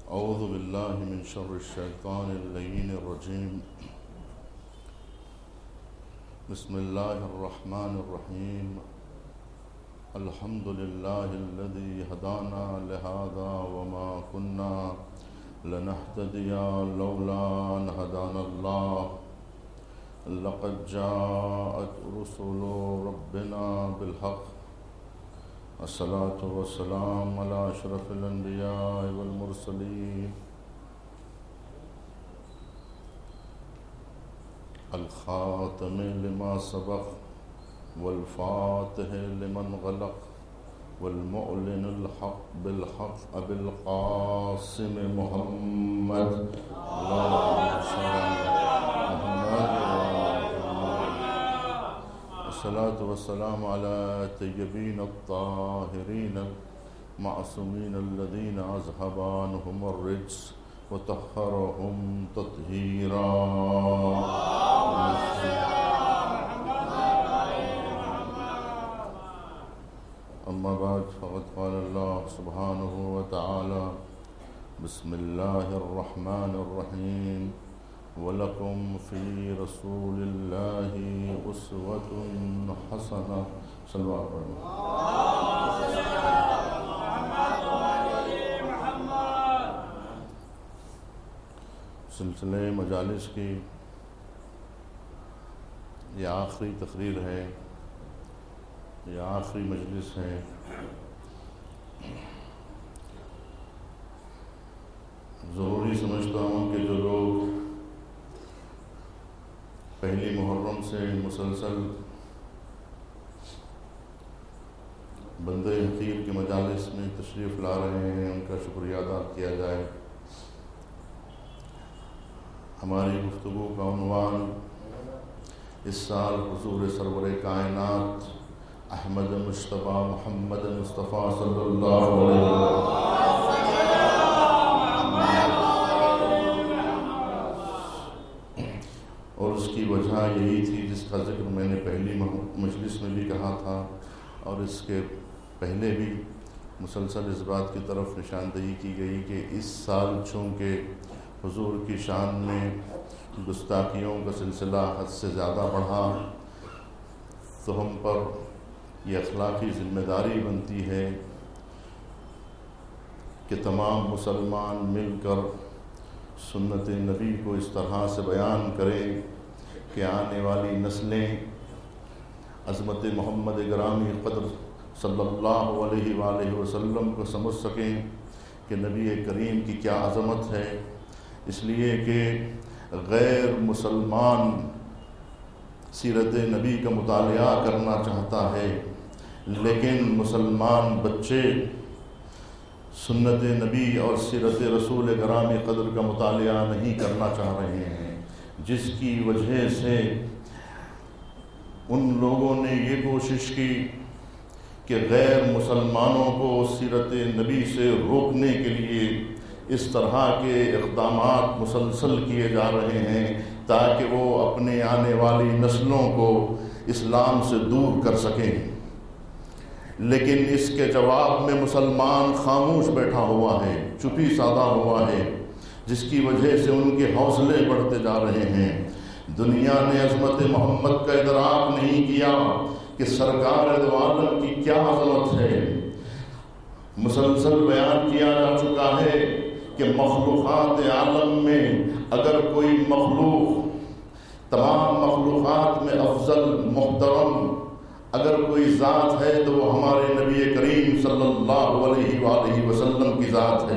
أعوذ بالله من شر الشيطان اللعين الرجيم. بسم الله الرحمن الرحيم. الحمد لله الذي هدانا لهذا وما كنا لنهتدي لولا أن هدانا الله. لقد جاءت رسل ربنا بالحق. الصلاة والسلام على أشرف الأنبياء والمرسلين الخاتم لما سبق والفاتح لمن غلق والمعلن الحق بالحق أبي القاسم محمد اللهم صل على محمد. الصلاة والسلام على الطيبين الطاهرين المعصومين الذين أذهب عنهم الرجس وطهرهم تطهيرا. أما بعد فقد قال الله سبحانه وتعالى: بسم الله الرحمن الرحيم. وَلَكُمْ فِي رَسُولِ اللَّهِ أُسْوَةٌ حَسَنَةٌ. صلوا علی محمد. سلسلہ مجالس کی یہ آخری تقریر ہے، یہ آخری مجلس ہے. ضروری سمجھتا ہوں کہ جو لوگ پہلی محرم سے مسلسل بندہ حقیر کے مجالس میں تشریف لا رہے ہیں، ان کا شکریہ ادا کیا جائے. ہماری گفتگو کا عنوان اس سال حضور سرور کائنات احمد مجتبی محمد مصطفیٰ صلی اللہ علیہ وسلم اور اس کی وجہ یہی تھی جس کا ذکر میں نے پہلی مجلس میں بھی کہا تھا، اور اس کے پہلے بھی مسلسل اس بات کی طرف نشاندہی کی گئی کہ اس سال چونکہ حضور کی شان میں گستاخیوں کا سلسلہ حد سے زیادہ بڑھا، تو ہم پر یہ اخلاقی ذمہ داری بنتی ہے کہ تمام مسلمان مل کر سنت نبی کو اس طرح سے بیان کریں کہ آنے والی نسلیں عظمت محمد گرامی قدر صلی اللہ علیہ وآلہ وسلم کو سمجھ سکیں کہ نبی کریم کی کیا عظمت ہے. اس لیے کہ غیر مسلمان سیرت نبی کا مطالعہ کرنا چاہتا ہے، لیکن مسلمان بچے سنت نبی اور سیرت رسول گرامی قدر کا مطالعہ نہیں کرنا چاہ رہے ہیں، جس کی وجہ سے ان لوگوں نے یہ کوشش کی کہ غیر مسلمانوں کو سیرت نبی سے روکنے کے لیے اس طرح کے اقدامات مسلسل کیے جا رہے ہیں تاکہ وہ اپنے آنے والی نسلوں کو اسلام سے دور کر سکیں. لیکن اس کے جواب میں مسلمان خاموش بیٹھا ہوا ہے، چپی سادہ ہوا ہے، جس کی وجہ سے ان کے حوصلے بڑھتے جا رہے ہیں. دنیا نے عظمت محمد کا ادراک نہیں کیا کہ سرکار دو عالم کی کیا عظمت ہے. مسلسل بیان کیا جا چکا ہے کہ مخلوقات عالم میں اگر کوئی مخلوق تمام مخلوقات میں افضل محترم اگر کوئی ذات ہے تو وہ ہمارے نبی کریم صلی اللہ علیہ وآلہ وسلم کی ذات ہے.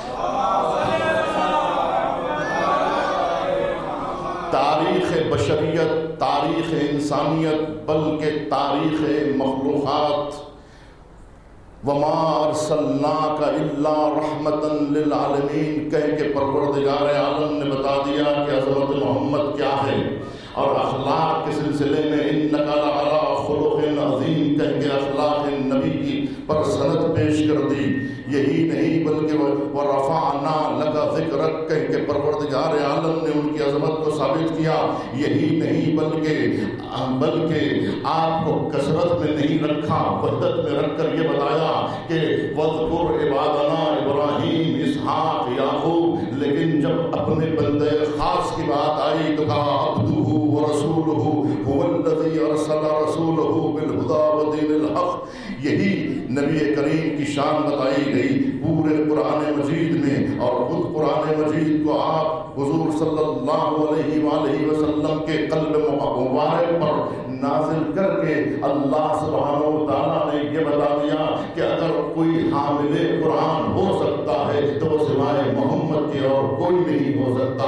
تاریخ بشریت، تاریخ انسانیت، بلکہ تاریخ مخلوقات وَمَا أَرْسَلْنَاكَ إِلَّا رَحْمَةً لِلْعَالَمِينَ کہہ کے پروردگار عالم نے بتا دیا کہ عظمت محمد کیا ہے. اور اخلاق کے سلسلے میں اِنَّكَ لَعَلَىٰ خُلُقٍ عَظِيمٍ کہہ کے اخلاق نبی کی پر سند پیش کر دی. یہی نہیں بلکہ وَرَفَعْنَا لَكَ ذِكْرَكَ کہہ کے پروردگار عالم نے ان کی عظمت کو ثابت کیا. یہی نہیں بلکہ آپ کو کثرت میں نہیں رکھا، وحدت میں رکھ کر یہ بتایا کہ وَاذْكُرْ عِبَادَنَا ابراہیم اسحاق یعقوب. لیکن جب اپنے بندے خاص کی بات آئی تو کہا عبدہ ورسولہ هو الذی ارسل رسولہ بالہدی ودین الحق. یہی نبی کریم کی شان بتائی گئی پورے قرآن مجید میں. اور خود قرآن مجید کو آپ حضور صلی اللہ علیہ وآلہ وسلم کے قلب مبارک پر نازل کر کے اللہ سبحانہ و تعالیٰ نے یہ بتا دیا کہ اگر کوئی حامل قرآن ہو سکتا ہے تو وہ سوائے محمد کے اور کوئی نہیں ہو سکتا.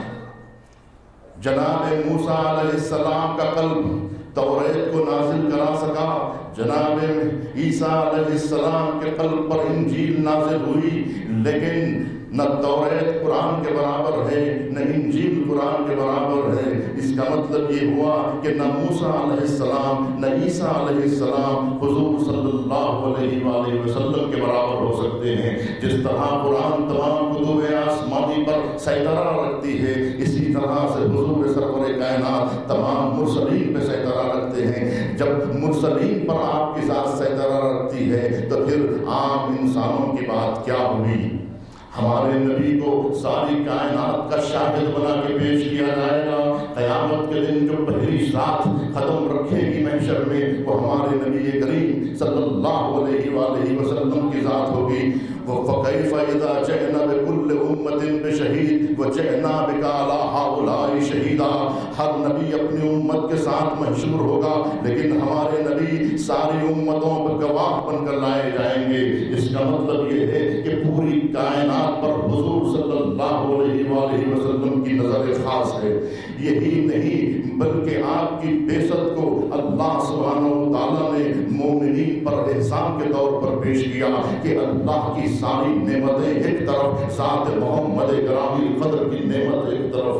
جناب موسیٰ علیہ السلام کا قلب توریت کو نازل کرا سکا. جناب عیسیٰ علیہ السلام کے قلب پر انجیل نازل ہوئی، لیکن نہ توریت قرآن کے برابر ہے نہ انجیل قرآن کے برابر ہے. اس کا مطلب یہ ہوا کہ نہ موسیٰ علیہ السلام نہ عیسیٰ علیہ السلام حضور صلی اللہ علیہ وآلہ وسلم کے برابر ہو سکتے ہیں. جس طرح قرآن تمام کتب آسمانی پر سیطرہ رکھتی ہے، اسی طرح سے حضور سرور کائنات تمام مرسلین پہ سیطرہ رکھتے ہیں. جب مرسلین پر آپ کی ذات سیطرہ رکھتی ہے تو پھر عام انسانوں کی بات کیا ہوئی. ہمارے نبی کو ساری کائنات کا شاہد بنا کے پیش کیا جائے گا. قیامت کے دن جو پہلی ذات قدم رکھے گی محشر میں وہ ہمارے نبی کریم صلی اللہ علیہ وآلہ وسلم کی ذات ہوگی. فَكَيْفَ إِذَا جِئْنَا بِكُلِّ أُمَّةٍ بِشَهِيدٍ وَجِئْنَا بِكَ عَلَىٰ هَٰؤُلَاءِ شَهِيدًا. ہر نبی اپنی امت کے ساتھ محشور ہوگا، لیکن ہمارے نبی ساری امتوں پر گواہ بن کر لائے جائیں گے. اس کا مطلب یہ ہے کہ پوری کائنات پر حضور صلی اللہ علیہ وآلہ وسلم کی نظر خاص ہے. یہی نہیں بلکہ آپ کی بعثت کو اللہ سبحانہ و تعالیٰ نے مومنین پر احسان کے طور پر پیش کیا کہ اللہ کی ساری نعمتیں ایک طرف، ذات محمد گرامی قدر کی نعمت ایک طرف.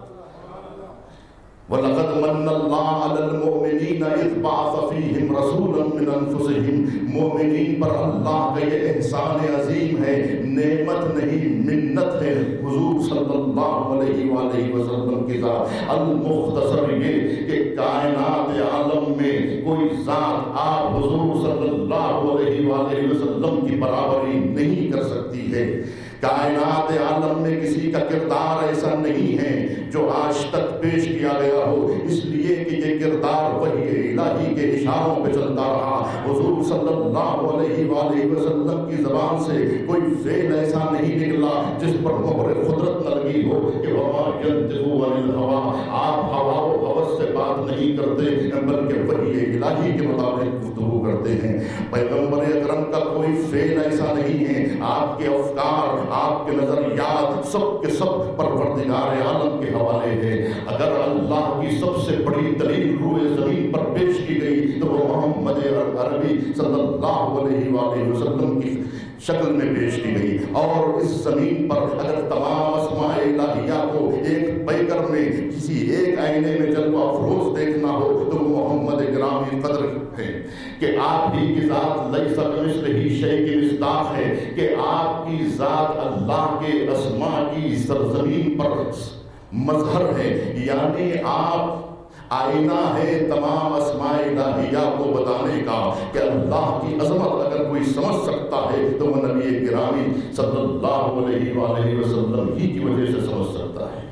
وَلَقَدْ مَنَّ اللَّهُ عَلَى الْمُؤْمِنِينَ إِذْ بَعَثَ فِيهِمْ رَسُولًا مِّنْ أَنفُسِهِمْ. مومنین پر اللہ کا یہ احسان عظیم ہے، نعمت نہیں منت ہے حضور صلی اللہ علیہ وآلہ وسلم کی ذات. المختصر یہ کہ کائنات عالم میں کوئی ذات آپ حضور صلی اللہ علیہ وآلہ وسلم کی برابری نہیں کر سکتی ہے. کائنات عالم میں کسی کا کردار ایسا نہیں ہے جو آج تک پیش کیا گیا ہو، اس لیے کہ یہ کردار وحی الہی کے اشاروں پہ چلتا رہا. حضور صلی اللہ علیہ وآلہ وسلم کی زبان سے کوئی فعل ایسا نہیں نکلا جس پر مہر قدرت نہ لگی ہو کہ وما ينطق عن الهوى. آپ ہوا و ہوس سے بات نہیں کرتے بلکہ وحی الہی کے مطابق گفتگو کرتے ہیں. پیغمبر اکرم کا کوئی فعل ایسا نہیں ہے، آپ کے افکار آپ کے نظریات سب کے سب پروردگار عالم کے حوالے ہے. اگر اللہ کی سب سے بڑی دلیل روئے زمین پر پیش کی گئی تو وہ محمد عربی صلی اللہ علیہ وآلہ وسلم کی شکل میں پیش کی گئی. اور اس زمین پر اگر تمام اسماء الہیہ کو ایک پیکر میں کسی ایک آئینے میں جلوہ افروز دیکھنا ہو تو وہ محمد گرامی قدر ہے کہ آپ ہی کی ذات لیس کمثلہ شیء کی مصداق ہے کہ آپ کی ذات اللہ کے اسماء کی سرزمین پر مظہر ہے. یعنی آپ آئینہ ہے تمام اسماء الہیہ کو بتانے کا کہ اللہ کی عظمت اگر کوئی سمجھ سکتا ہے تو وہ نبی گرامی صلی اللہ علیہ وآلہ وسلم ہی کی وجہ سے سمجھ سکتا ہے.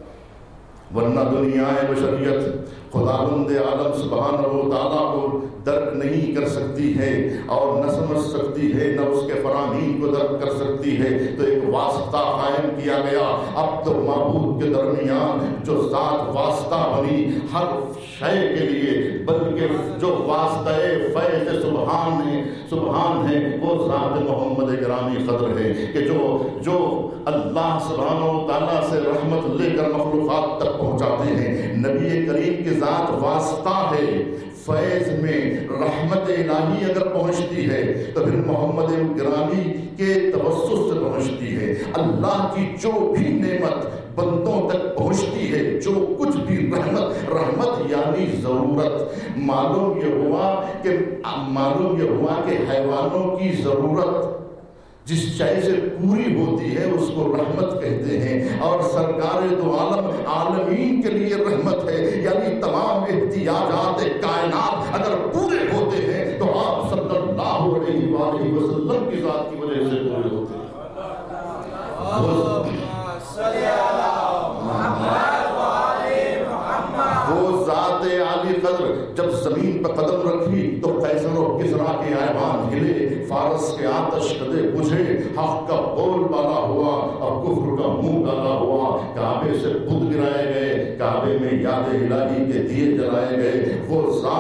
ورنہ دنیا بشریت خداوند عالم سبحانہ و تعالیٰ کو درک نہیں کر سکتی ہے اور نہ سمجھ سکتی ہے، نہ اس کے فرامین کو درک کر سکتی ہے. تو ایک واسطہ قائم کیا گیا اب تو معبود کے درمیان جو ذات واسطہ بنی ہر شے کے لیے، بلکہ جو واسطہ فیض سبحان ہے وہ ذات محمد گرامی قدر ہے کہ جو اللہ سبحانہ و تعالیٰ سے رحمت لے کر مخلوقات تک پہنچاتے ہیں. نبی کریم کی ذات واسطہ ہے. فیض میں رحمت الہی اگر پہنچتی ہے تو پھر محمد گرامی کے توسط سے پہنچتی ہے. اللہ کی جو بھی نعمت بندوں تک پہنچتی ہے، جو کچھ بھی رحمت یعنی ضرورت، معلوم یہ ہوا کہ حیوانوں کی ضرورت جس شے سے پوری ہوتی ہے اس کو رحمت کہتے ہیں، اور سرکار دو عالم عالمین کے لیے رحمت ہے، یعنی تمام احتیاجات کائنات اگر پورے ہوتے ہیں تو آپ صلی اللہ علیہ وآلہ وسلم کی ذات کی وجہ سے پورے ہوتے ہیں۔ وہ ذات عالی قدر جب زمین پر قدم رکھی تو قیصر و کسریٰ کے ایوان ہلے، فارس کے آتش کدے بجھے، حق کا بول بالا ہوا اور کفر کا منہ ڈالا ہوا، کعبے سے بت گرائے گئے، کعبے میں یاد الہی کے دیے جلائے گئے۔ وہ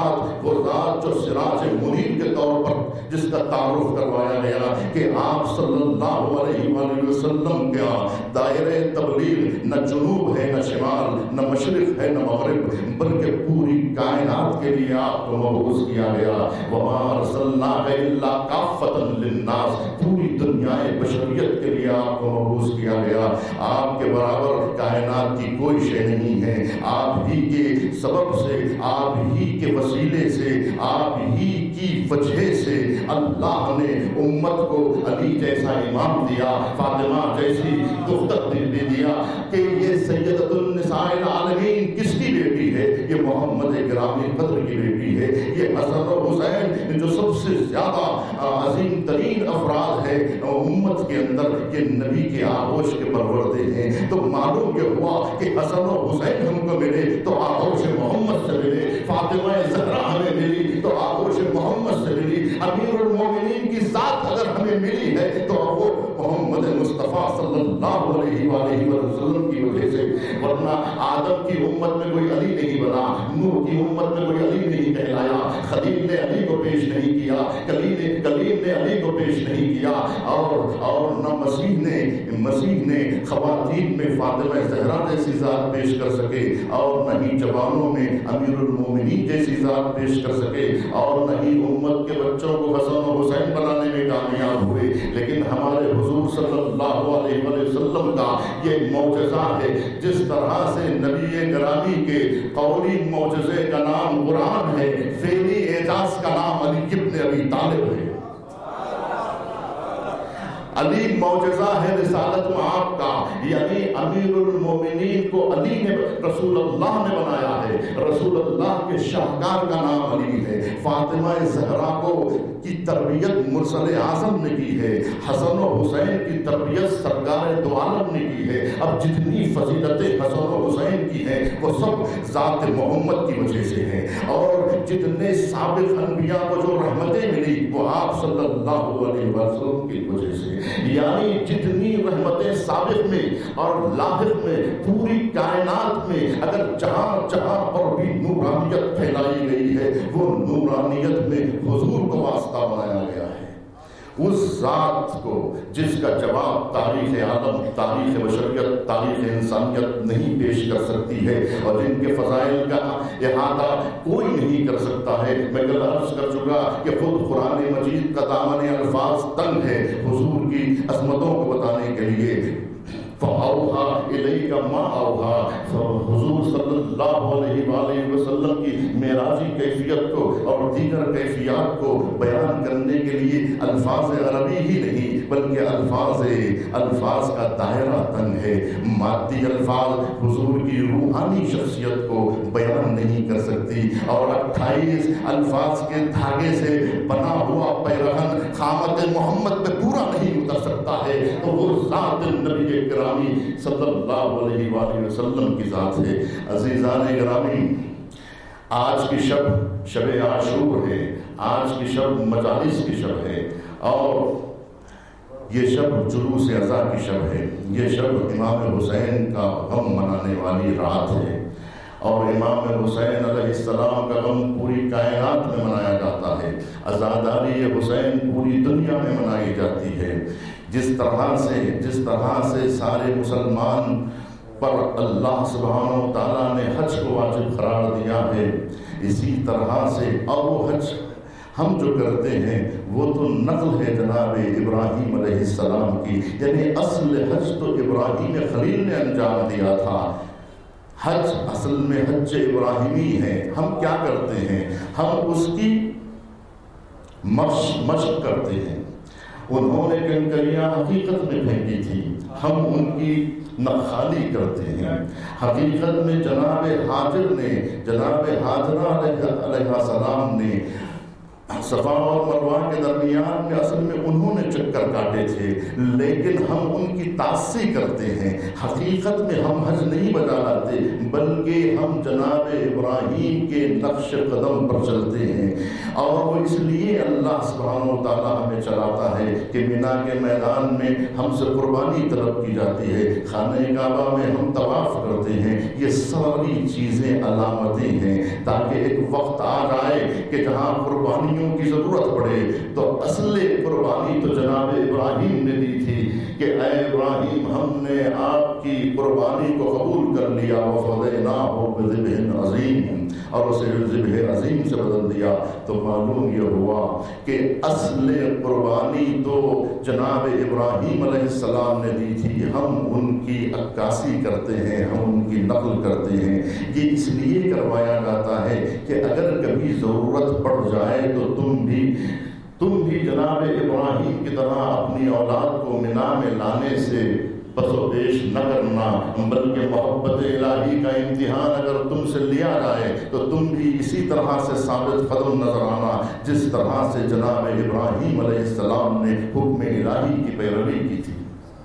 ذات جو سراج منیر کے طور پر جس کا تعارف کروایا گیا کہ آپ صلی اللہ علیہ وآلہ وسلم کے دائرہ تبلیغ نہ جنوب ہے نہ شمال، نہ مشرق ہے نہ مغرب، بلکہ پوری کائنات کے لیے آپ کو مبعوث کیا گیا۔ وما ارسلناک الا کافۃ للناس، پوری دنیا بشریت کے لیے آپ کو مبعوث کیا گیا۔ آپ کے برابر کائنات کی کوئی شے نہیں ہے، آپ ہی کے سبب سے، آپ ہی کے وسیلے سے، آپ ہی کی وجہ سے اللہ نے امت کو علی جیسا امام دیا، فاطمہ جیسی دختر دے دیا کہ یہ سیدۃ النساء العالمین کس کی بیٹی ہے؟ یہ محمد گرامی قدر کی بیٹی ہے۔ یہ حسن و حسین جو سب سے زیادہ عظیم ترین افراد ہے امت کے اندر، یہ نبی کے آغوش کے پروردے ہیں۔ تو معلوم یہ ہوا کہ حسن و حسین ہم کو ملے تو آغوش محمد سے ملے، فاطمہ زہرا ہمیں ملی تو آغوش محمد سے ملی، امیر المومنین کی ذات اگر ہمیں ملی ہے تو وہ محمد مصطفیٰ صلی اللہ علیہ وآلہ وسلم کی وجہ سے، ورنہ آدم کی امت میں کوئی علی نہیں بنا، نوح کی امت میں کوئی علی نہیں کہلایا، خلیل نے علی کو پیش نہیں کیا، کلیم نے علی کو پیش نہیں کیا، اور نہ مسیح نے خواتین میں فاطمہ زہرا جیسی ذات پیش کر سکے، اور نہ ہی جوانوں میں امیر المومنین جیسی ذات پیش کر سکے، اور نہ ہی امت کے بچوں کو حسن و حسین بنانے میں کامیاب ہوئے۔ لیکن ہمارے حضور صلی اللہ علیہ وسلم کا یہ معجزہ ہے، جس طرح سے نبی گرامی کے قولی معجزے کا نام قرآن ہے، فعلی اعجاز کا نام علی ابن ابی طالب ہے۔ علی معجزہ ہے رسالت آپ کا، یعنی امیر المومنین کو علی نے رسول اللہ نے بنایا ہے، رسول اللہ کے شاہکار کا نام علی ہے، فاطمہ زہرا کو کی تربیت مرسل اعظم نے کی ہے، حسن و حسین کی تربیت سرکار دو عالم نے کی ہے۔ اب جتنی فضیلتیں حسن و حسین کی ہیں وہ سب ذات محمد کی وجہ سے ہیں، اور جتنے سابق انبیاء کو جو رحمتیں ملی وہ آپ صلی اللہ علیہ وسلم کی وجہ سے، یعنی جتنی رحمتیں سابق میں اور لاحق میں پوری کائنات میں اگر جہاں جہاں پر بھی نورانیت پھیلائی گئی ہے وہ نورانیت میں حضور کو واسطہ بنایا گیا ہے، اس ذات کو جس کا جواب تاریخ عالم، تاریخ بشریت، تاریخ انسانیت نہیں پیش کر سکتی ہے، اور جن کے فضائل کا احاطہ کوئی نہیں کر سکتا ہے۔ میں کل عرض کر چکا کہ خود قرآن مجید کا دامن الفاظ تنگ ہے حضور کی عظمتوں کو بتانے کے لیے۔ فَأَوْحَىٰ إِلَيْكَ مَا أَوْحَىٰ، حضور صلی اللہ علیہ وآلہ وسلم کی معراجی کیفیت کو اور دیگر کیفیات کو بیان کرنے کے لیے الفاظ عربی ہی نہیں بلکہ الفاظ کا دائرہ تنگ ہے، مادی الفاظ حضور کی روحانی شخصیت کو بیان نہیں کر سکتی، اور 28 الفاظ کے دھاگے سے بنا ہوا پیرہن خامت محمد پہ پورا نہیں اتر سکتا ہے، تو وہ ذات نبی گرامی صلی اللہ علیہ وآلہ وسلم کی ذات ہے۔ عزیزان گرامی، آج کی شب عاشور ہے، آج کی شب مجالس کی شب ہے، اور یہ شب جلوس عزا کی شب ہے، یہ شب امام حسین کا غم منانے والی رات ہے، اور امام حسین علیہ السلام کا غم پوری کائنات میں منایا جاتا ہے، عزاداری حسین پوری دنیا میں منائی جاتی ہے۔ جس طرح سے سارے مسلمان پر اللہ سبحانہ و تعالیٰ نے حج کو واجب قرار دیا ہے، اسی طرح سے اور وہ حج ہم جو کرتے ہیں وہ تو نقل ہے جناب ابراہیم علیہ السلام کی، یعنی اصل حج تو ابراہیم خلیل نے انجام دیا تھا، حج اصل میں حج ابراہیمی ہے. ہم کیا کرتے ہیں؟ ہم اس کی مشق کرتے ہیں. انہوں نے کنکریاں حقیقت میں پھینکی تھی، ہم ان کی نخالی کرتے ہیں. حقیقت میں جناب حاجرہ علیہ السلام نے صفا اور مروہ کے درمیان میں اصل میں انہوں نے چکر کاٹے تھے، لیکن ہم ان کی تعصی کرتے ہیں. حقیقت میں ہم حج نہیں بجا لاتے، بلکہ ہم جناب ابراہیم کے نقش قدم پر چلتے ہیں. اور وہ اس لیے اللہ سبحانہ و تعالیٰ ہمیں چلاتا ہے کہ مینا کے میدان میں ہم سے قربانی طلب کی جاتی ہے، خانہ کعبہ میں ہم طواف کرتے ہیں. یہ ساری چیزیں علامتیں ہیں تاکہ ایک وقت آ جائے کہ جہاں قربانی کی ضرورت پڑے تو اصل قربانی تو جناب ابراہیم نے دی تھی کہ اے ابراہیم ہم نے آپ کی قربانی کو قبول کر لیا، وفدیناہ بذبح عظیم، اور اسے ذبح عظیم سے بدل دیا. تو معلوم یہ ہوا کہ اصل قربانی تو جناب ابراہیم علیہ السلام نے دی تھی، ہم ان کی عکاسی کرتے ہیں، ہم ان کی نقل کرتے ہیں. یہ اس لیے کروایا جاتا ہے کہ اگر کبھی ضرورت پڑ جائے تو تم بھی جناب ابراہیم کی طرح اپنی اولاد کو مینا میں لانے سے پس و پیش نہ کرنا، بلکہ محبت الہی کا امتحان اگر تم سے لیا جائے تو تم بھی اسی طرح سے ثابت قدم نظر آنا جس طرح سے جناب ابراہیم علیہ السلام نے حکم الہی کی پیروی کی تھی.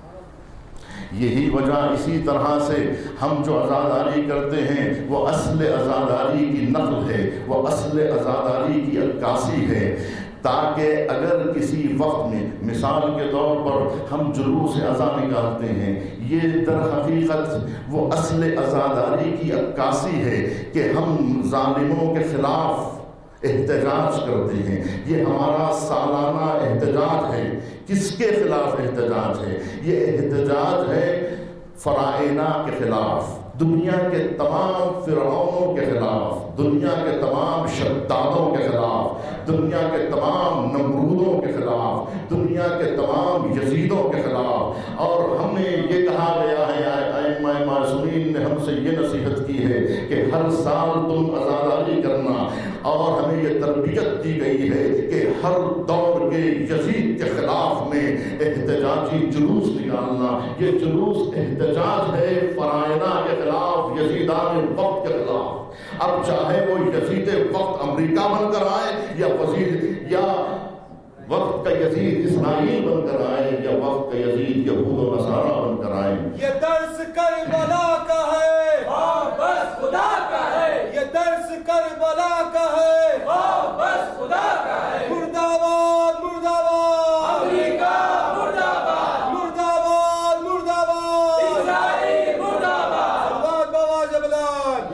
یہی وجہ، اسی طرح سے ہم جو عزاداری کرتے ہیں وہ اصل عزاداری کی نقل ہے، وہ اصل عزاداری کی عکاسی ہے، تاکہ اگر کسی وقت میں مثال کے طور پر ہم جلوس عزا نکالتے ہیں، یہ در حقیقت وہ اصل عزاداری کی عکاسی ہے کہ ہم ظالموں کے خلاف احتجاج کرتے ہیں. یہ ہمارا سالانہ احتجاج ہے. کس کے خلاف احتجاج ہے؟ یہ احتجاج ہے فرائض کے خلاف، دنیا کے تمام فرعونوں کے خلاف، دنیا کے تمام شدادوں کے خلاف، دنیا کے تمام نمرودوں کے خلاف، دنیا کے تمام یزیدوں کے خلاف. اور ہمیں یہ کہا گیا ہے، ائمہ معصومین نے ہم سے یہ نصیحت کی ہے کہ ہر سال تم عزاداری کرنا، اور ہمیں یہ تربیت دی گئی ہے کہ ہر دور کے یزید کے خلاف میں احتجاجی جلوس نکالنا. یہ جلوس احتجاج ہے فرائض کے خلاف، یزیدان وقت کے خلاف. اب چاہے وہ یزید وقت امریکہ بن کر آئے یا وقت کا یزید اسرائیل بن کر آئے یا وقت کا یزید یہود و نصارہ بن کر آئے. یہ درس کربلا کا ہے، بس خدا کا ہے. یہ درس کربلا کا ہے، بس خدا کا ہے. مرد آباد مرد آباد امریکہ، مرد آباد مرد آباد مرد آباد اسرائیل، مرد آباد. آباد بابا جبلان،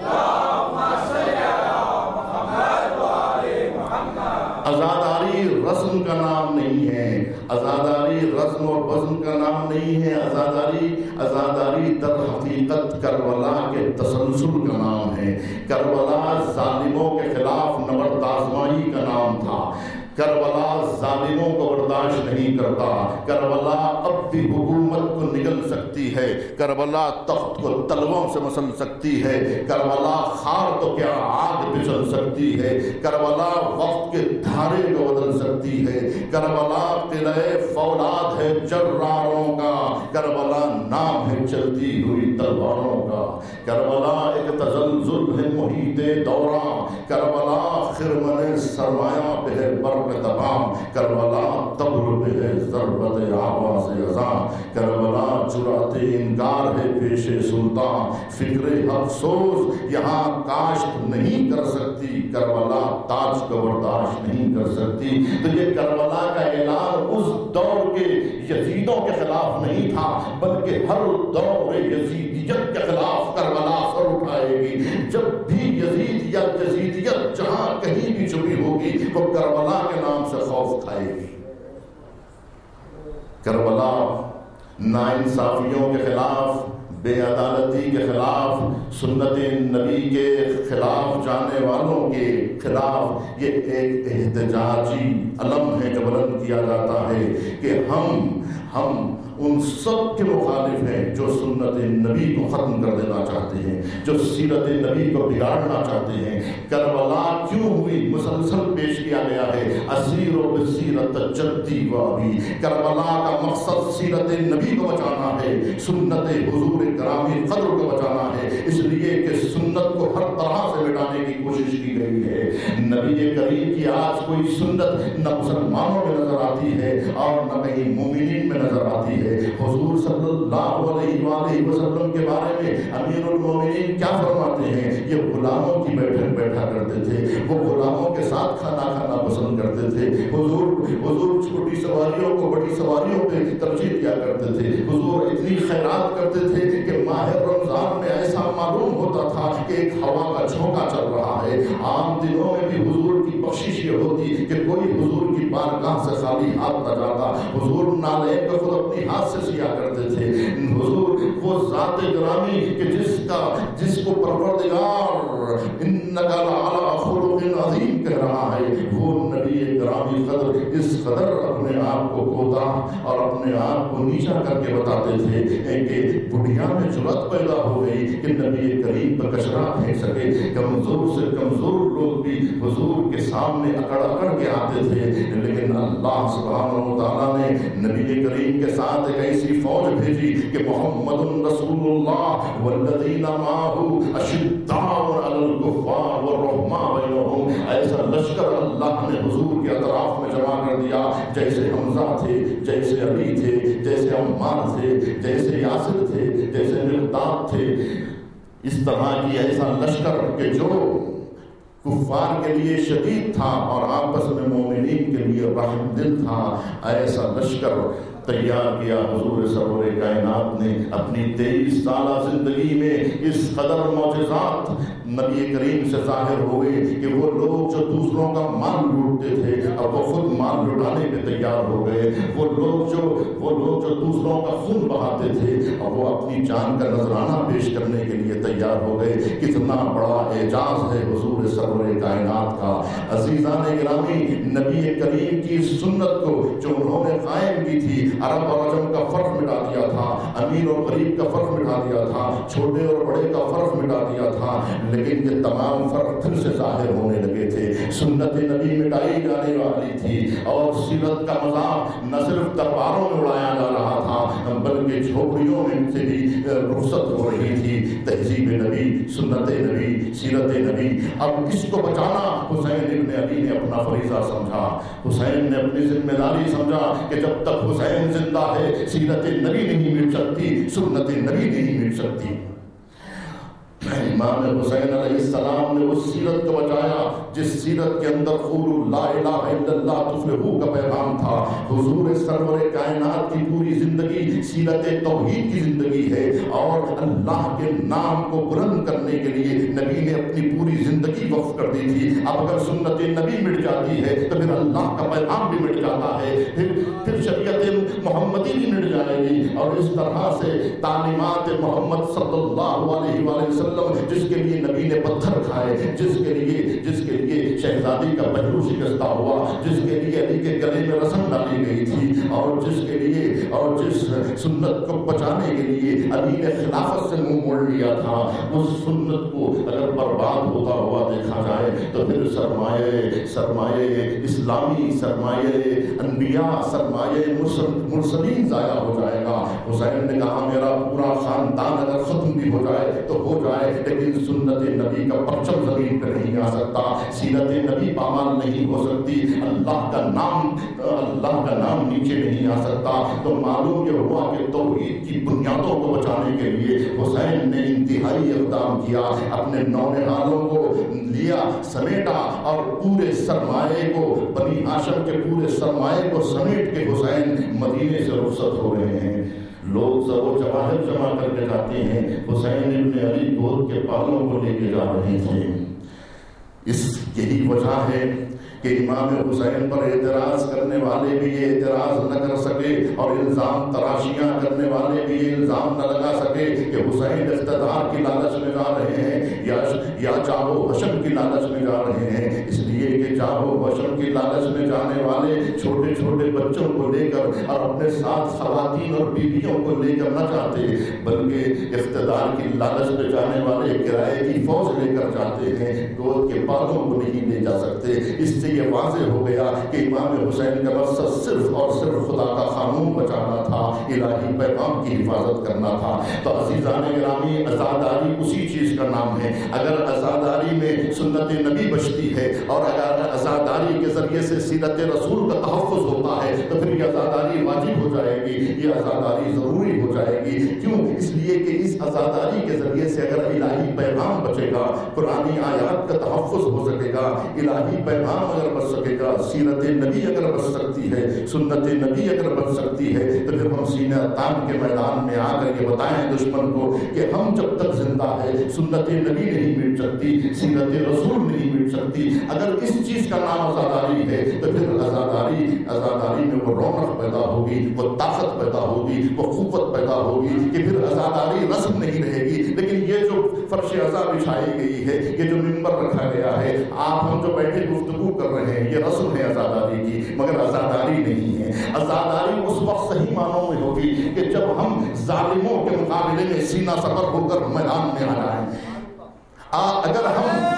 عزاداری رسم کا نام نہیں ہے، عزاداری رسم اور بزم کا نام نہیں ہے. عزاداری در حقیقت کربلا کے تسلسل کا نام ہے. کربلا ظالموں کے خلاف نبرد آزمائی کا نام تھا. کربلا ظالموں کو برداشت نہیں کرتا. کربلا اب بھی حکومت کو نگل سکتی ہے، کربلا تخت کو تلووں سے مسل سکتی ہے، کربلا خار تو کیا آگ پچل سکتی ہے، کربلا وقت کے دھارے کو بدل سکتی ہے. کربلا قلعہ فولاد ہے جراروں کا، کربلا نام ہے چلتی ہوئی تلواروں کا. کربلا ایک تزلزل ہے محیط دوراں، کربلا خرمن سرمایہ پہ ہے برق تمام. کربلا طبل پہ ہے ضربت آواز اذاں، کربلا جرأت انکار ہے پیش سلطان. فکر حق سوز یہاں کاشت نہیں کر سکتی، کربلا تاج کو برداشت نہیں کر سکتی. تو یہ کربلا کا اعلان اس دور کے یزیدوں کے خلاف نہیں تھا، بلکہ ہر دور یزیدیت کے خلاف کربلا سر اٹھائے گی. جب بھی یزید یا یزیدیت جہاں کہیں بھی چھپی ہوگی وہ کربلا کے نام سے خوف کھائے گی. کربلا ناانصافیوں کے خلاف، بے عدالتی کے خلاف، سنت نبی کے خلاف جانے والوں کے خلاف یہ ایک احتجاجی علم ہے جو بلند کیا جاتا ہے کہ ہم ان سب کے مخالف ہیں جو سنت نبی کو ختم کر دینا چاہتے ہیں، جو سیرت نبی کو بگاڑنا چاہتے ہیں۔ کربلا کیوں ہوئی مسلسل پیش کیا گیا ہے، اسیر و بصیرت جدی و ابی۔ کربلا کا مقصد سیرت نبی کو بچانا ہے، سنت حضور گرامی قدر کو بچانا ہے، اس لیے کہ سنت کو ہر طرح سے مٹانے کی کوشش کی گئی ہے۔ نبی کریم کی آج کوئی سنت نہ مسلمانوں میں نظر آتی ہے اور نہ کہیں مومنین میں نظر آتی ہے۔ حضور صلی اللہ علیہ وآلہ وسلم کے بارے میں امیر المومنین کیا فرماتے ہیں؟ یہ غلاموں کی بیٹھک بیٹھا کرتے تھے، وہ غلاموں کے ساتھ کھانا کھانا پسند کرتے تھے۔ حضور چھوٹی سواریوں کو بڑی سواریوں پہ ترجیح دیا کرتے تھے۔ حضور اتنی خیرات کرتے تھے کہ ماہ رمضان میں ایسا معلوم ہوتا تھا کہ ایک ہوا کا جھونکا چل رہا ہے۔ عام دنوں میں بھی حضور کی بخشش یہ ہوتی کہ کوئی حضور کی بارگاہ سے خالی ہاتھ نہ جاتا۔ حضور نالین کو خود اپنی ہاتھ سے سیا کرتے تھے۔ حضور وہ ذات گرامی کہ جس کو پروردگار انک لعلی خلق عظیم کہہ رہا ہے، وہ نبی گرامی قدر اس قدر اپنے آپ کو کوتاہ اور اپنے آپ کو نیچا کر کے بتاتے تھے کہ بڑھیا میں جرأت پیدا ہو گئی کہ نبی کریم پر کچرا پھینک سکے۔ کمزور سے کمزور لوگ بھی حضور کے سامنے اکڑ کے آتے تھے، لیکن اللہ سبحانہ و تعالیٰ نے نبی کریم کے ساتھ ایک ایسی فوج بھیجی کہ محمد رسول اللہ والذین معہ اشداء علی الکفار والرحماء بینہم۔ ایسا لشکر اللہ نے حضور کے اطراف میں جمع کر دیا، جیسے حمزہ تھے، جیسے علی تھے، جیسے عمار تھے، جیسے یاسر تھے، جیسے مقداد تھے۔ اس طرح کی ایسا لشکر کہ جو کفار کے لیے شدید تھا اور آپس میں مومنین کے لیے رحم دل تھا، ایسا لشکر تیار کیا حضور سرور کائنات نے اپنی 23 سالہ زندگی میں۔ اس قدر معجزات نبی کریم سے ظاہر ہوئے کہ وہ لوگ جو دوسروں کا مال لوٹتے تھے اب وہ خود مال لٹانے پہ تیار ہو گئے۔ وہ لوگ جو دوسروں کا خون بہاتے تھے اب وہ اپنی جان کا نذرانہ پیش کرنے کے لیے تیار ہو گئے۔ کتنا بڑا اعجاز ہے حضور سرور کائنات کا۔ عزیزان گرامی، نبی کریم کی سنت کو جو انہوں نے قائم کی تھی، عرب اور عجم کا فرق مٹا دیا تھا، امیر اور غریب کا فرق مٹا دیا تھا، چھوٹے اور بڑے کا فرق مٹا دیا تھا، لیکن یہ تمام فرق پھر سے ظاہر ہونے لگے تھے۔ سنت نبی مٹائی جانے والی تھی اور سیرت کا مذاق نہ صرف درباروں میں اڑایا جا رہا تھا بلکہ جھوپڑیوں میں سے بھی رخصت ہو رہی تھی۔ تہذیب نبی، سنت نبی، سیرت نبی، اب اس کو بچانا حسین ابن علی نے اپنا فریضہ سمجھا۔ حسین نے اپنی ذمہ داری سمجھا کہ جب تک حسین زندہ ہے سیرت نبی نہیں مٹ سکتی، سنت نبی نہیں مٹ سکتی۔ امام حسین علیہ السلام نے اس سیرت کو بچایا جس سیرت کے اندر قولوا لا الہ الا اللہ تفلحوا کا پیغام تھا۔ حضور سرور کائنات کی پوری زندگی سیرت توحید کی زندگی ہے اور اللہ کے نام کو بلند کرنے کے لیے نبی نے اپنی پوری زندگی وقف کر دی تھی۔ اب اگر سنت نبی مٹ جاتی ہے تو پھر اللہ کا پیغام بھی مٹ جاتا ہے، پھر شریعت محمدی بھی مٹ جائے گی۔ اور اس طرح سے تعلیمات محمد صلی اللہ علیہ وآلہ وسلم جس کے لیے نبی نے پتھر کھائے، جس کے لیے شہزادی کا پہلو شکستہ ہوا، جس کے لیے علی کے گلے میں رسم ڈالی گئی تھی اور جس سنت کو بچانے کے لیے علی نے خلافت سے منہ موڑ لیا تھا، اس سنت کو اگر برباد ہوتا ہوا دیکھا جائے تو پھر سرمایہ اسلامی، سرمایہ انبیاء، سرمایہ مرسلین ضائع ہو جائے گا۔ حسین نے کہا میرا پورا خاندان اگر ختم بھی ہو جائے تو ہو جائے، لیکن سنت نبی کا پرچم زمین پہ نہیں آ سکتا، سیرت نبی پامال نہیں ہو سکتی، اللہ کا نام نیچے نہیں آ سکتا۔ تو معلوم یہ ہوا کہ توحید کی بنیادوں کو بچانے کے لیے حسین نے انتہائی اقدام کیا، اپنے نونہالوں کو لیا، سمیٹا اور پورے سرمایے کو، بنی ہاشم کے پورے سرمایے کو سمیٹ کے حسین مدینے سے رخصت ہو رہے ہیں۔ لوگ سب و جواہر جمع کر کے جاتے ہیں، حسین ابن علی گود کے بالوں کو لے کے جا رہے تھے۔ اس یہی وجہ ہے کہ امام حسین پر اعتراض کرنے والے بھی یہ اعتراض نہ کر سکے اور الزام تراشیاں کرنے والے بھی یہ الزام نہ لگا سکے کہ حسین اقتدار کی لالچ میں جا رہے ہیں یا چاہو حشم کی لالچ میں جا رہے ہیں، اس لیے کہ چاہو حشم کی لالچ میں جانے والے چھوٹے چھوٹے بچوں کو لے کر اور اپنے ساتھ خواتین اور بیویوں کو لے کر نہ جاتے، بلکہ اقتدار کی لالچ میں جانے والے کرائے کی فوج لے کر جاتے ہیں، گود کے بالوں کو نہیں لے جا سکتے۔ اس سے یہ واضح ہو گیا کہ امام حسین کا مقصد صرف اور صرف خدا کا قانون بچانا تھا، الہی پیغام کی حفاظت کرنا تھا۔ تو عزیزان گرامی، عزاداری اسی چیز کا نام ہے۔ اگر عزاداری میں سنت نبی بچتی ہے اور اگر عزاداری کے ذریعے سے سیرت رسول کا تحفظ ہوتا ہے تو پھر یہ عزاداری واجب ہو جائے گی، یہ عزاداری ضروری ہو جائے گی۔ کیوں؟ اس لیے کہ اس عزاداری کے ذریعے سے اگر الہی پیغام بچے گا، قرآنی آیات کا تحفظ ہو سکے گا، الہی پیغام اگر بچ سکے گا، سیرت نبی اگر بچ سکتی ہے، سنت نبی اگر بچ سکتی ہے، تو پھر ہم سینہ تان کے میدان میں آ کر یہ بتائیں دشمن کو کہ ہم جب تک زندہ ہے سنت نبی نہیں مٹ سکتی، سیرت رسول نہیں مٹ سکتی۔ اگر اس چیز کا نام عزاداری ہے تو پھر عزاداری میں وہ رونق پیدا ہوگی، وہ طاقت پیدا ہوگی، وہ قوت پیدا ہوگی کہ پھر عزاداری رسم نہیں رہے گی۔ لیکن یہ جو فرش عزا بچھائی گئی ہے، یہ جو منبر رکھا گیا ہے، آپ ہم جو بیٹھے گفتگو کر رہے ہیں، یہ رسم ہے عزاداری کی، مگر عزاداری نہیں ہے۔ عزاداری اس وقت صحیح معنوں میں ہوگی کہ جب ہم ظالموں کے مقابلے میں سینہ سپر ہو کر میدان میں آ جائیں۔ اگر ہم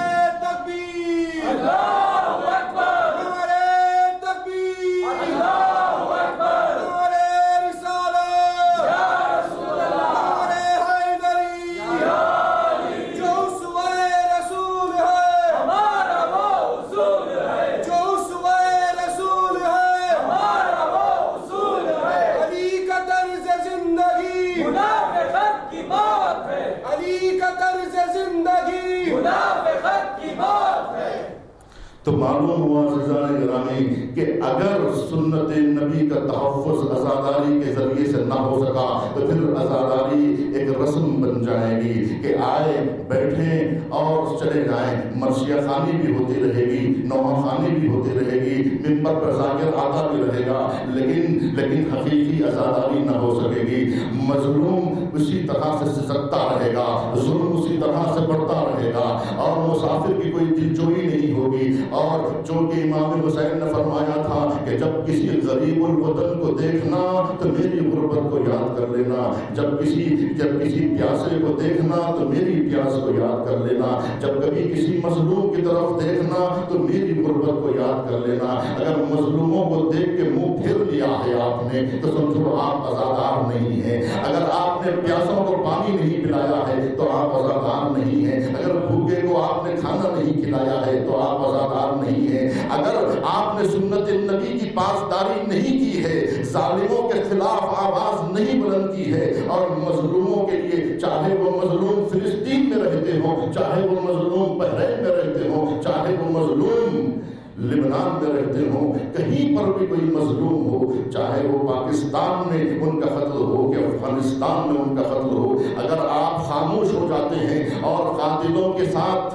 تو معلوم ہوا عزیزان گرامی کہ اگر سنت نبی کا تحفظ عزاداری کے ذریعے سے نہ ہو سکا تو پھر عزاداری ایک رسم بن جائے گی کہ آئے بیٹھیں اور چلے جائیں، مرثیہ خوانی بھی ہوتی رہے گی، نوحہ خوانی بھی ہوتی رہے گی، منبر پر ذاکر آتا بھی رہے گا، لیکن حقیقی عزاداری نہ ہو سکے گی۔ مظلوم اسی طرح سے سسکتا رہے گا، ظلم اسی طرح سے بڑھتا رہے گا، اور مسافر کی کوئی دلجوئی نہیں ہوگی۔ اور جو کہ امام حسین نے فرمایا تھا کہ جب کسی غریب الوطن کو دیکھنا تو میری غربت کو یاد کر لینا، جب کسی پیاسے کو دیکھنا تو میری پیاس کو یاد کر لینا، جب کبھی کسی مظلوم کی طرف دیکھنا تو میری غربت کو یاد کر لینا۔ اگر مظلوموں کو دیکھ کے منہ پھیر لیا ہے آپ نے تو سمجھو آپ عزادار نہیں ہیں۔ اگر آپ نے پیاسوں کو پانی نہیں پلایا ہے تو آپ عزادار نہیں ہیں۔ اگر بھوکے کو آپ نے کھانا نہیں کھلایا ہے تو آپ عزادار نہیں ہے۔ اگر آپ نے سنت نبی کی پاسداری نہیں کی ہے، ظالموں کے خلاف آواز نہیں بلند کی ہے، اور مظلوموں کے لیے، چاہے وہ مظلوم فلسطین میں رہتے ہوں، چاہے وہ مظلوم بحرین میں رہتے ہوں، چاہے وہ مظلوم لبنان میں رہتے ہوں، کہیں پر بھی کوئی مظلوم ہو، چاہے وہ پاکستان میں ان کا قتل ہو کہ افغانستان میں ان کا قتل ہو، اگر آپ خاموش ہو جاتے ہیں اور قاتلوں کے ساتھ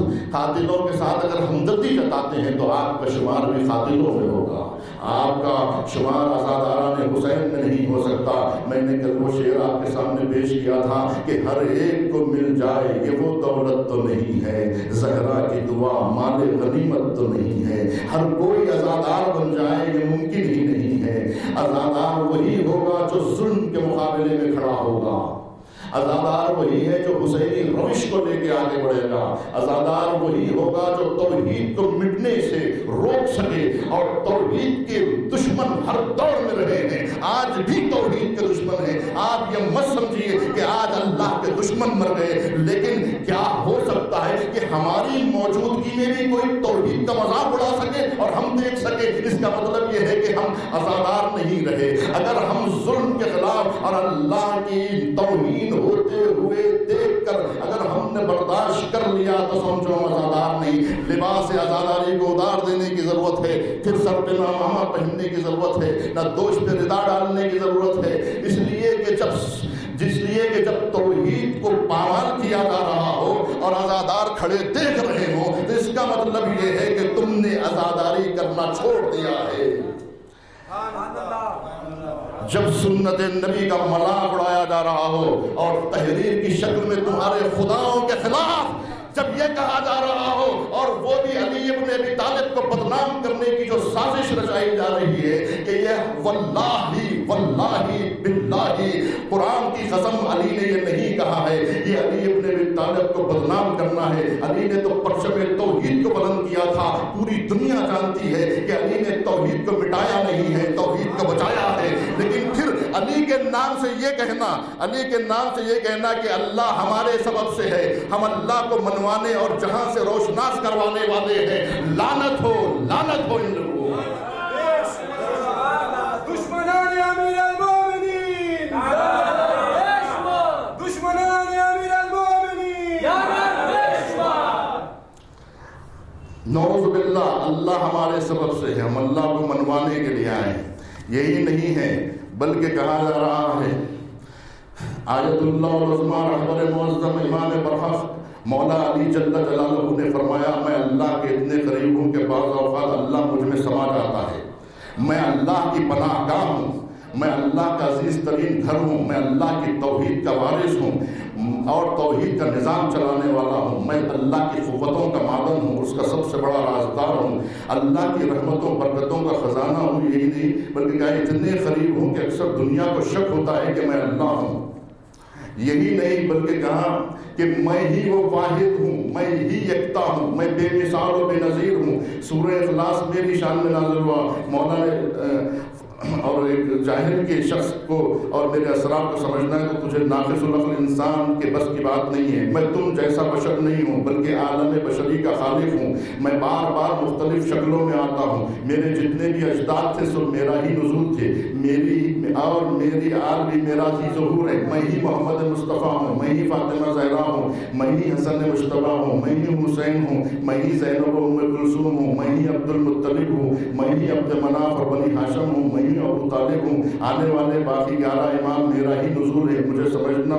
اگر ہمدردی جتاتے ہیں تو آپ کا شمار بھی قاتلوں میں ہوگا، آپ کا شمار عزاداران حسین میں نہیں ہو سکتا۔ میں نے کل وہ شعر آپ کے سامنے پیش کیا تھا کہ ہر ایک کو مل جائے یہ وہ دولت تو نہیں ہے، زہرا کی دعا مال غنیمت تو نہیں ہے، ہر کوئی عزادار بن جائے یہ ممکن ہی نہیں ہے۔ عزادار وہی ہوگا جو ظلم کے مقابلے میں کھڑا ہوگا، عزادار وہی ہے جو حسینی روش کو لے کے آگے بڑھے گا، عزادار وہی ہوگا جو توحید کو مٹنے سے روک سکے، اور توحید کے دشمن ہر دور میں رہے ہیں، آج بھی توحید کے دشمن ہیں۔ آپ یہ مت سمجھیے کہ آج اللہ کے دشمن مر گئے، لیکن کیا ہو سکتا ہے کہ ہماری موجودگی میں بھی کوئی توحید کا مذاق اڑا سکے اور ہم دیکھ سکے؟ اس کا مطلب یہ ہے کہ ہم عزادار نہیں رہے۔ اگر ہم ظلم کے خلاف اور اللہ کی توہین ہوتے ہوئے دیکھ کر اگر ہم نے برداشت کر لیا تو سمجھو ہم عزادار نہیں۔ لباس عزاداری کو اتار دینے کی ضرورت ہے، پھر سر پہ نہ امامہ پہننے کی ضرورت ہے، نہ دوش پہ ردا ڈالنے کی ضرورت ہے، اس لیے کہ جب توحید کو پامال کیا جا رہا ہو اور عزادار کھڑے دیکھ رہے ہوں تو اس کا مطلب یہ ہے کہ تم نے عزاداری کرنا چھوڑ دیا ہے۔ جب سنت نبی کا مذاق اڑایا جا رہا ہو اور تحریر کی شکل میں تمہارے خداؤں کے خلاف جب یہ کہا جا رہا ہو، اور وہ بھی علی ابن ابی طالب کو بدنام کرنے کی جو سازش رچائی جا رہی ہے کہ یہ واللہ باللہ، قرآن کی قسم علی نے یہ نہیں کہا ہے، یہ علی ابن ابی طالب کو بدنام کرنا ہے۔ علی نے تو پرچم توحید کو بلند کیا تھا، پوری دنیا جانتی ہے کہ علی نے توحید کو مٹایا نہیں ہے، توحید کو بچایا ہے، لیکن پھر علی کے نام سے یہ کہنا کہ اللہ ہمارے سبب سے ہے، ہم اللہ کو منوانے اور جہاں سے روشناس کروانے والے ہیں، لعنت ہو ان لوگوں۔ دشمنان امیر المومنین، دشمنان امیر المومنین، نعوذ باللہ، اللہ ہمارے سبب سے ہے، ہم اللہ کو منوانے کے لیے آئے ہیں۔ یہی نہیں ہے بلکہ کہا جا رہا ہے، آیت اللہ العظمیٰ رہبر معظم امام برحق مولا علی جل جلالہ نے فرمایا، میں اللہ کے اتنے قریب ہوں کہ بعض اوقات اللہ مجھ میں سما جاتا ہے، میں اللہ کی پناہ گاہ ہوں، میں اللہ کا عزیز ترین گھر ہوں، میں اللہ کی توحید کا وارث ہوں اور توحید کا نظام چلانے والا ہوں، میں اللہ کی قوتوں کا معدن ہوں، اس کا سب سے بڑا رازدار ہوں، اللہ کی رحمتوں برکتوں کا خزانہ ہوں۔ یہی نہیں بلکہ کہا اتنے قریب ہوں کہ اکثر دنیا کو شک ہوتا ہے کہ میں اللہ ہوں۔ یہی نہیں بلکہ کہا کہ میں ہی وہ واحد ہوں، میں ہی یکتا ہوں، میں بے مثال و بے نظیر ہوں۔ سورہ اخلاص میری شان میں نازل ہوا، مولا نے اور ایک جاہل کے شخص کو اور میرے اسرار کو سمجھنا ہے تو تجھے ناقص العقل انسان کے بس کی بات نہیں ہے، میں تم جیسا بشر نہیں ہوں بلکہ عالم بشری کا خالق ہوں، میں بار بار مختلف شکلوں میں آتا ہوں، میرے جتنے بھی اجداد تھے سب میرا ہی نزول تھے، میری آل بھی میرا ہی ظہور ہے، میں ہی محمد مصطفیٰ ہوں، میں ہی فاطمہ زہرا ہوں، میں ہی حسن مجتبیٰ ہوں، میں ہی حسین ہوں، میں ہی زینب و ام کلثوم ہوں، میں ہی عبد المطلب ہوں، میں ہی عبد مناف اور بنی ہاشم ہوں، میں ہی ابو طالب ہوں، آنے والے باقی 11 امام میرا ہی نزول ہے۔ مجھے سمجھنا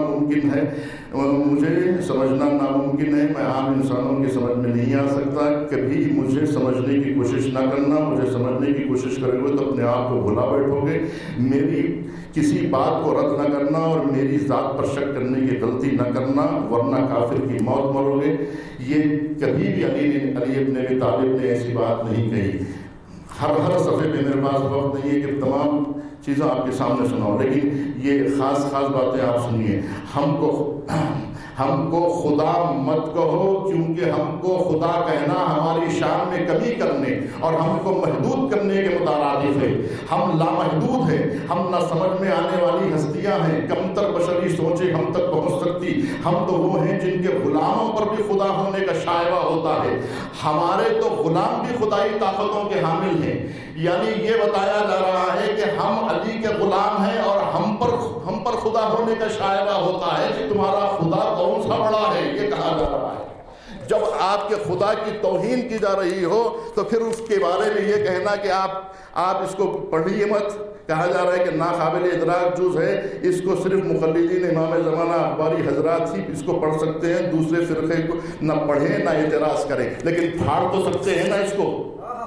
ناممکن ہے، میں عام انسانوں کی سمجھ میں نہیں آ سکتا، کبھی مجھے سمجھنے کی کوشش نہ کرنا، مجھے سمجھنے کی کوشش کرو گے تو اپنے آپ کو بھلا بیٹھو گے، میری کسی بات کو رد نہ کرنا اور میری ذات پر شک کرنے کی غلطی نہ کرنا ورنہ کافر کی موت مرو گے۔ یہ کبھی بھی علی ابن ابی طالب نے ایسی بات نہیں کہی۔ ہر صفحے پہ میرے پاس وقت نہیں ہے کہ تمام چیزیں آپ کے سامنے سناؤ، لیکن یہ خاص باتیں آپ سنیے۔ ہم کو خدا مت کہو کیونکہ ہم کو خدا کہنا ہماری شان میں کمی کرنے اور ہم کو محدود کرنے کے مترادف ہے۔ ہم لامحدود ہیں، ہم نہ سمجھ میں آنے والی ہستیاں ہیں، کمتر بشری سوچیں ہم تک پہنچ سکتی۔ ہم تو وہ ہیں جن کے غلاموں پر بھی خدا ہونے کا شائبہ ہوتا ہے، ہمارے تو غلام بھی خدائی طاقتوں کے حامل ہیں۔ یعنی یہ بتایا جا رہا ہے کہ ہم علی کے غلام ہیں اور ہم پر خدا ہونے کا شائبہ ہوتا ہے، تمہارا خدا کون سا بڑا ہے، یہ کہا جا رہا ہے۔ جب آپ کے خدا کی توہین کی جا رہی ہو تو پھر اس کے بارے میں یہ کہنا کہ آپ اس کو پڑھیے مت، کہا جا رہا ہے کہ ناقابل ادراک جز ہے، اس کو صرف مقلدین امام زمانہ اخباری حضرات ہی اس کو پڑھ سکتے ہیں، دوسرے فرقے کو نہ پڑھیں نہ اعتراض کریں، لیکن پھاڑ تو سکتے ہیں نا اس کو۔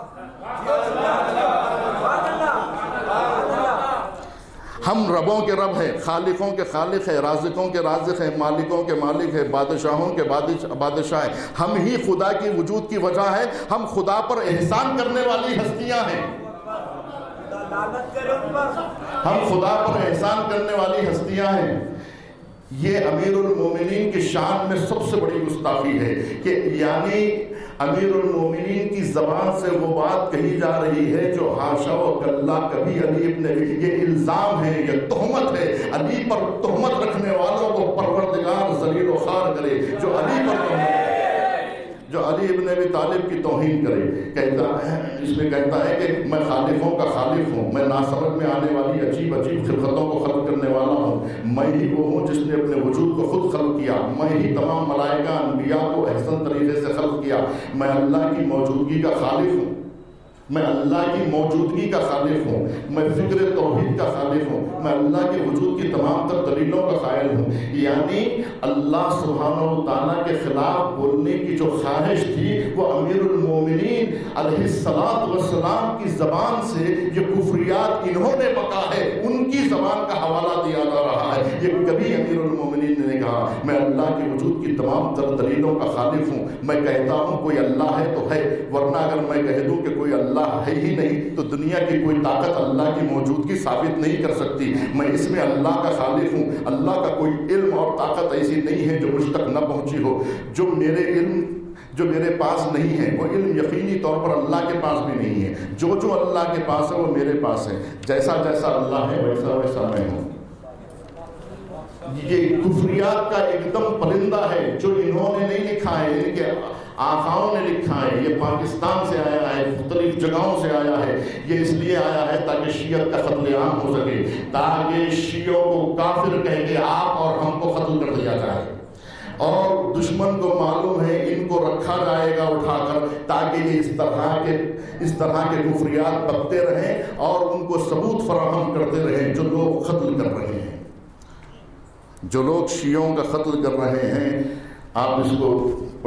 ہم ربوں کے رب ہیں، خالقوں کے خالق ہیں، رازقوں کے رازق ہیں، مالکوں کے مالک ہیں، بادشاہوں کے بادشاہ ہیں، ہم ہی خدا کی وجود کی وجہ ہے، ہم خدا پر احسان کرنے والی ہستیاں ہیں، ہم خدا پر احسان کرنے والی ہستیاں ہیں۔ یہ امیر المومنین کی شان میں سب سے بڑی گستاخی ہے کہ یعنی امیر المومنین کی زبان سے وہ بات کہی جا رہی ہے جو حاشا و کلا کبھی علی ابن یہ الزام ہے، یہ تہمت ہے، علی پر تہمت رکھنے والوں کو پروردگار ذلیل و خوار کرے، جو علی پر جو علی ابن ابی طالب کی توہین کرے، اس میں کہتا ہے کہ میں خالقوں کا خالق ہوں، میں ناسمجھ میں آنے والی عجیب خلقتوں کو خلق کرنے والا ہوں، میں ہی وہ ہوں جس نے اپنے وجود کو خود خلق کیا، میں ہی تمام ملائکہ انبیاء کو احسن طریقے سے خلق کیا، میں اللہ کی موجودگی کا خالق ہوں۔ میں اللہ کی موجودگی کا خالق ہوں، میں فکر توحید کا خالق ہوں، میں اللہ کے وجود کی تمام تر دلیلوں کا قائل ہوں. یعنی اللہ سبحانہ و تعالیٰ کے خلاف بولنے کی جو خواہش تھی وہ امیر المومنین علیہ الصلاۃ والسلام کی زبان سے یہ کفریات انہوں نے بکا ہے، ان کی زبان کا حوالہ دیا جا رہا ہے. یہ کبھی امیر المومنین نے کہا میں اللہ کے وجود کی تمام تر دلیلوں کا خالق ہوں، میں کہتا ہوں کوئی اللہ ہے تو ہے، ورنہ اگر میں کہہ دوں کہ کوئی اللہ ہے ہی نہیں تو دنیا کی کوئی طاقت اللہ کی موجودگی ثابت نہیں کر سکتی. میں اس میں اللہ کا خالق ہوں، اللہ کا کوئی علم اور طاقت ایسی نہیں ہے جو مجھ تک نہ پہنچی ہو. جو میرے پاس نہیں ہے وہ علم یقینی طور پر اللہ کے پاس بھی نہیں ہے. جو اللہ کے پاس ہے وہ میرے پاس ہے. جیسا جیسا اللہ ہے ویسا ویسا میں ہوں. یہ کفریات کا ایک دم پرندہ ہے جو انہوں نے نہیں لکھا ہے، ان کے آقاؤں نے لکھا ہے. یہ پاکستان سے آیا ہے، مختلف جگہوں سے آیا ہے. یہ اس لیے آیا ہے تاکہ شیعت کا قتل عام ہو سکے، تاکہ شیعوں کو کافر کہہ کے آپ اور ہم کو قتل کر دیا جائے. اور دشمن کو معلوم ہے ان کو رکھا جائے گا اٹھا کر، تاکہ یہ اس طرح کے کفریات بکتے رہیں اور ان کو ثبوت فراہم کرتے رہیں. جو لوگ قتل کر رہے ہیں، جو لوگ شیعوں کا قتل کر رہے ہیں، آپ اس کو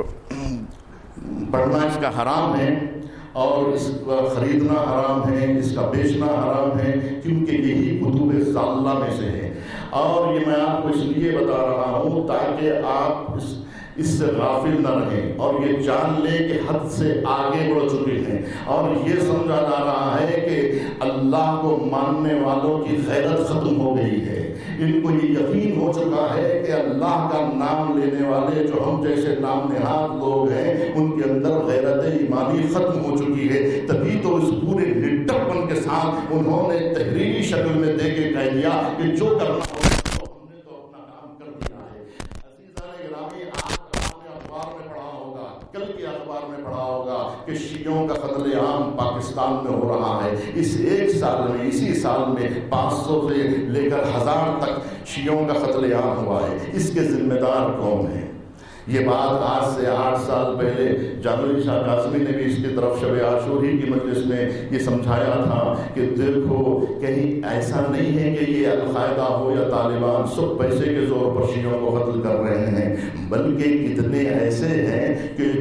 پڑھنا اس کا حرام ہے اور اس کا خریدنا حرام ہے، اس کا بیچنا حرام ہے، کیونکہ یہی کتب ضالہ میں سے ہے. اور یہ میں آپ کو اس لیے بتا رہا ہوں تاکہ آپ اس سے غافل نہ رہیں اور یہ جان لیں کہ حد سے آگے بڑھ چکے ہیں. اور یہ سمجھا جا رہا ہے کہ اللہ کو ماننے والوں کی غیرت ختم ہو گئی ہے. ان کو یہ یقین ہو چکا ہے کہ اللہ کا نام لینے والے جو ہم جیسے نام نہاد لوگ ہیں ان کے اندر غیرت ایمانی ختم ہو چکی ہے. تبھی تو اس پورے لٹپن کے ساتھ انہوں نے تحریری شکل میں دے کے کہہ دیا کہ جو کرنا ہوگا تو ہم نے تو اپنا کام کر دیا ہے. عزیزان گرامی، آج آپ نے اخبار میں پڑھا ہوگا، کل کے اخبار میں پڑھا ہوگا کہ شیعوں کا قتل عام پاکستان میں ہو رہا ہے. اس ایک سال میں، اسی سال میں 500 سے لے کر 1000 تک شیعوں کا قتل عام ہوا ہے. اس کے ذمہ دار کون ہیں؟ یہ بات آج سے 8 سال پہلے جانوری شاہ قاسمی نے بھی اس کی طرف شب عاشوری کی مجلس میں یہ سمجھایا تھا کہ دیکھو کہیں ایسا نہیں ہے کہ یہ القاعدہ ہو یا طالبان سب پیسے کے زور پر شیعوں کو قتل کر رہے ہیں، بلکہ کتنے ایسے ہیں کہ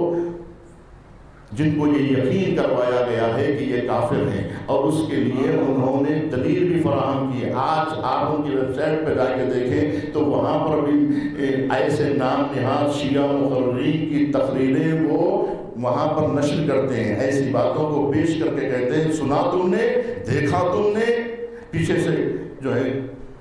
جن کو یہ یقین کروایا گیا ہے کہ یہ کافر ہیں اور اس کے لیے انہوں نے دلیل بھی فراہم کی. آج آپ ان کی ویب سائٹ پہ جا کے دیکھیں تو وہاں پر بھی ایسے نام نہاد شیعہ مقررین کی تقریریں وہ وہاں پر نشر کرتے ہیں. ایسی باتوں کو پیش کر کے کہتے ہیں سنا تم نے، دیکھا تم نے. پیچھے سے جو ہے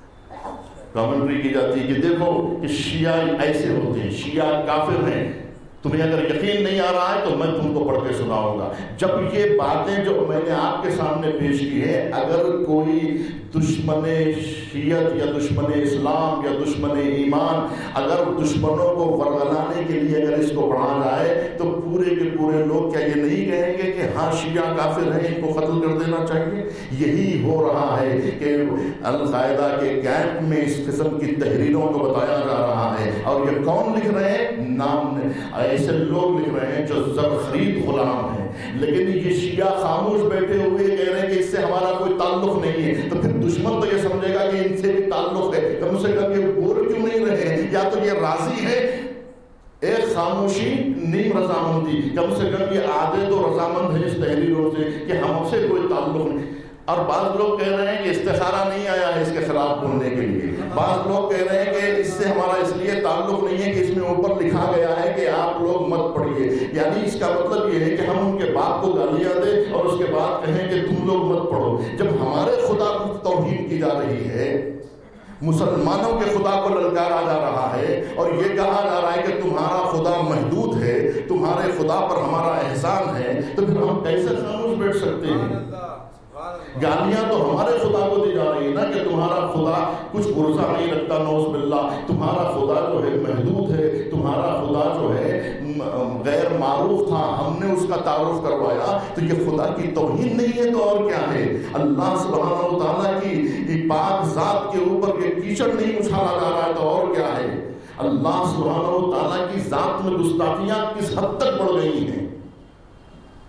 کامنٹری کی جاتی ہے کہ دیکھو کہ شیعہ ایسے ہوتے ہیں، شیعہ کافر ہیں. تمہیں اگر یقین نہیں آ رہا ہے تو میں تم کو پڑھ کے سناؤں گا. جب یہ باتیں جو میں نے آپ کے سامنے پیش کی ہے، اگر کوئی دشمن شیعت یا دشمن اسلام یا دشمن ایمان اگر دشمنوں کو ورگلانے کے لیے اگر اس کو پڑھا جائے تو پورے کے پورے لوگ کیا یہ نہیں کہیں گے کہ ہاں شیعہ کافر ہیں، ان کو قتل کر دینا چاہیے؟ یہی ہو رہا ہے کہ القاعدہ کے کیمپ میں اس قسم کی تحریروں کو بتایا جا رہا ہے. اور یہ کون لکھ رہے ہیں؟ نام ایسے لوگ لکھ رہے ہیں جو زر خرید غلام ہیں. لیکن یہ شیعہ خاموش بیٹھے ہوئے کہہ رہے ہیں کہ اس سے ہمارا کوئی تعلق نہیں ہے. تو پھر دشمن تو یہ سمجھے گا کہ ان سے بھی تعلق ہے. کم سے کم یہ بول کیوں نہیں رہے ہیں؟ یا تو یہ راضی ہے، ایک خاموشی نیم رضامندی، کم سے کم یہ آدھے تو رضامند ہے اس تحریروں سے کہ ہم سے کوئی تعلق نہیں. اور بعض لوگ کہہ رہے ہیں کہ استخارہ نہیں آیا ہے اس کے خلاف بولنے کے لیے. بعض لوگ کہہ رہے ہیں کہ اس سے ہمارا اس لیے تعلق نہیں ہے کہ اس میں اوپر لکھا گیا ہے کہ آپ لوگ مت پڑھیے. یعنی اس کا مطلب یہ ہے کہ ہم ان کے باپ کو گالیاں دیں اور اس کے بعد کہیں کہ تم لوگ مت پڑھو. جب ہمارے خدا کو توہین کی جا رہی ہے، مسلمانوں کے خدا کو للکارا جا رہا ہے اور یہ کہا جا رہا ہے کہ تمہارا خدا محدود ہے، تمہارے خدا پر ہمارا احسان ہے، تو پھر ہم کیسے خاموش بیٹھ سکتے ہیں؟ گالیاں تو ہمارے خدا کو دی جا رہی ہے نا کہ تمہارا خدا کچھ غرضہ نہیں رکھتا، نعوذ باللہ. تمہارا خدا جو ہے محدود ہے، تمہارا خدا جو ہے غیر معروف تھا، ہم نے اس کا تعارف کروایا. تو یہ خدا کی توہین نہیں ہے تو اور کیا ہے؟ اللہ سبحانہ و تعالیٰ کی پاک ذات کے اوپر یہ کیچڑ نہیں اچھالا جا رہا ہے تو اور کیا ہے؟ اللہ سبحانہ و تعالیٰ کی ذات میں گستاخیاں کس حد تک بڑھ گئی ہیں؟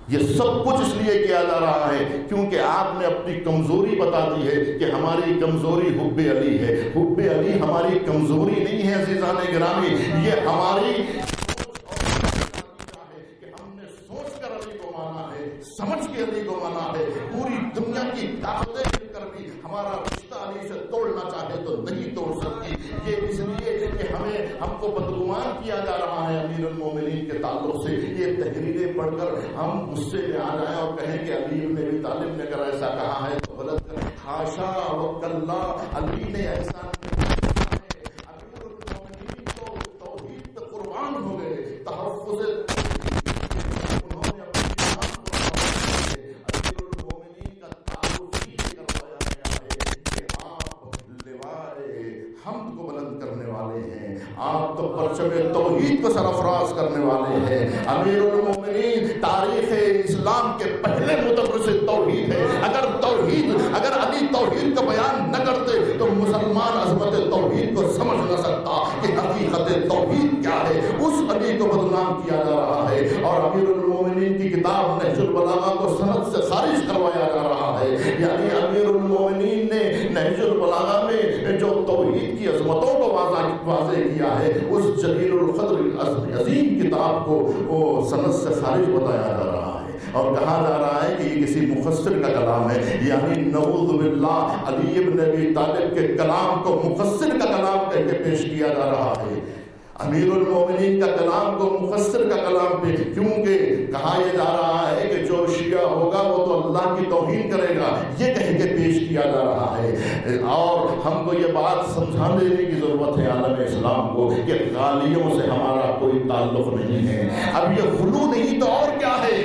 یہ سب کچھ اس لیے کیا جا رہا ہے کیونکہ آپ نے اپنی کمزوری بتا دی ہے کہ ہماری کمزوری حب علی ہے. حب علی ہماری کمزوری نہیں ہے عزیزان گرامی، یہ ہماری سمجھ کے علی کو مانا ہے. پوری دنیا کی طاقتیں مل کر بھی ہمارا رشتہ علی سے توڑنا چاہے تو نہیں توڑ سکتی. یہ اس لیے کہ ہم کو بدگمان کیا جا رہا ہے امیر المومنین کے تعلق سے. یہ تحریریں پڑھ کر ہم غصے میں آ جائیں اور کہیں کہ علی ابن ابی طالب نے اگر ایسا کہا ہے تو غلط کر. حاشا وکلا، علی نے ایسا امیر المومنین تو توحید پہ قربان ہو گئے. تحفظ حمد کو بلند کرنے والے ہیں، آپ تو پرچم توحید کو سرفراز کرنے والے ہیں. امیر المومنین تاریخ اسلام کے پہلے مدرس توحید ہے. اگر علی توحید کا بیان نہ کرتے تو مسلمان عظمت توحید کو سمجھ نہ سکتا کہ حقیقت توحید کیا ہے. اس علی کو بدنام کیا جا رہا ہے اور امیر المومنین کی کتاب نہج البلاغہ کو سند سے خارج کروایا جا رہا ہے. یعنی امیر المومنین نے نہج البلاغہ میں جو توحید کی عظمتوں کو واضح کیا ہے اس جلیل القدر عظیم کتاب کو وہ سند سے خارج بتایا جا رہا ہے اور کہا جا رہا ہے کہ یہ کسی مفسر کا کلام ہے. یعنی نعوذ باللہ علی ابن ابی طالب کے کلام کو مفسر کا کلام کہہ کے پیش کیا جا رہا ہے. امیر المومنین کا کلام کو مفسر کا کلام پہ کیونکہ کہا یہ جا رہا ہے کہ جو شیعہ ہوگا وہ تو اللہ کی توہین کرے گا، یہ کہہ کے پیش کیا جا رہا ہے. اور ہم کو یہ بات سمجھا دینے کی ضرورت ہے عالم اسلام کو کہ غالیوں سے ہمارا کوئی تعلق نہیں ہے. اب یہ غلو نہیں تو اور کیا ہے؟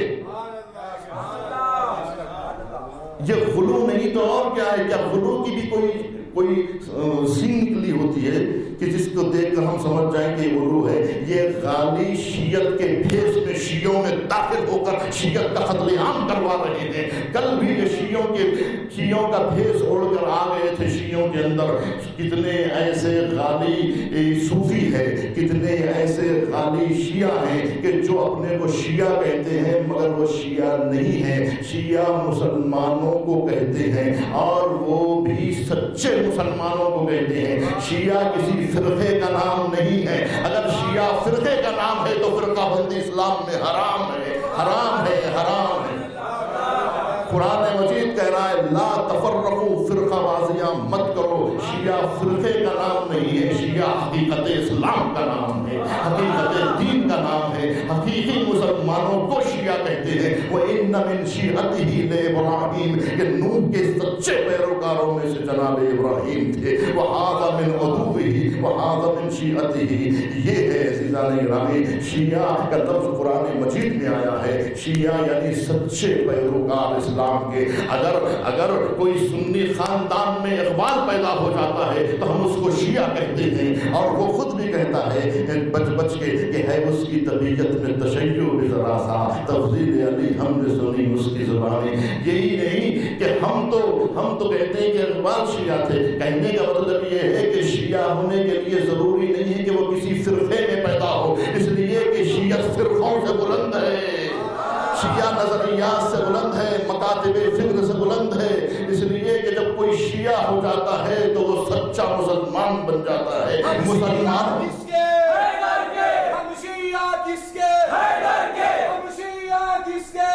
یہ غلو نہیں تو اور کیا ہے؟ کیا غلو کی بھی کوئی سین نکلی ہوتی ہے کہ جس کو دیکھ کر ہم سمجھ جائیں کہ یہ غلو ہے؟ یہ غالی شیعت کے بھیس میں شیعوں میں داخل ہو کر شیعت کا قتل عام کروا رہے ہیں. کل بھی یہ شیعوں کا بھیس اوڑھ کر آ گئے تھے. شیعوں کے اندر کتنے ایسے غالی صوفی ہیں، کتنے ایسے غالی شیعہ ہیں کہ جو اپنے کو شیعہ کہتے ہیں مگر وہ شیعہ نہیں ہیں، شیعہ مسلمانوں کو کہتے ہیں اور وہ بھی سچے مسلمانوں کو کہتے ہیں. شیعہ کسی فرقے کا نام نہیں ہے. اگر شیعہ فرقے کا نام ہے تو فرقہ بندی اسلام میں حرام ہے، حرام ہے، حرام ہے. قرآن مجید کہہ رہا ہے لا تفرقوا، فرقہ بازیاں مت کرو. شیعہ فرقے کا نام نہیں ہے، شیعہ حقیقت اسلام کا نام ہے، حقیقت دین کا نام ہے. حقیقی مسلمانوں کو شیعہ کہتے ہیں. وَإِنَّ مِن شِيعَتِهِ لِإِبْرَاهِيمَ، کہ نوح کے سچے پیروکاروں میں سے جناب ابراہیم تھے. وَهَذَا مِنْ عَدُوِّهِ وَهَذَا مِنْ شِيعَتِهِ. یہ ہے عزیزان گرامی شیعہ کا لفظ قرآن مجید میں آیا ہے. شیعہ یعنی سچے پیروکار اسلام کے. اگر کوئی سنی خاندان میں اقبال پیدا ہو جاتا ہے تو ہم اس کو شیعہ کہتے ہیں اور وہ خود بھی کہتا ہے بچ کے کہ ہے اس کی طبیعت میں تشیع بھی ذرا سا تفضیل علی ہم نے سنی اس کی زبانی. یہی نہیں کہ ہم تو کہتے ہیں کہ اقبال شیعہ تھے. کہنے کا مطلب یہ ہے کہ شیعہ ہونے کے لیے ضروری نہیں ہے کہ وہ کسی فرقے میں پیدا ہو، اس لیے کہ شیعت فرقوں سے بلند ہے، شیعہ نظریات سے بلند ہے، مکاتب فکر سے بلند ہے. اس لیے کہ جب کوئی شیعہ ہو جاتا ہے تو وہ سچا مسلمان بن جاتا ہے. مسلمان کس کے؟ ہم شیعہ کس کے؟ ہم شیعہ کس کے؟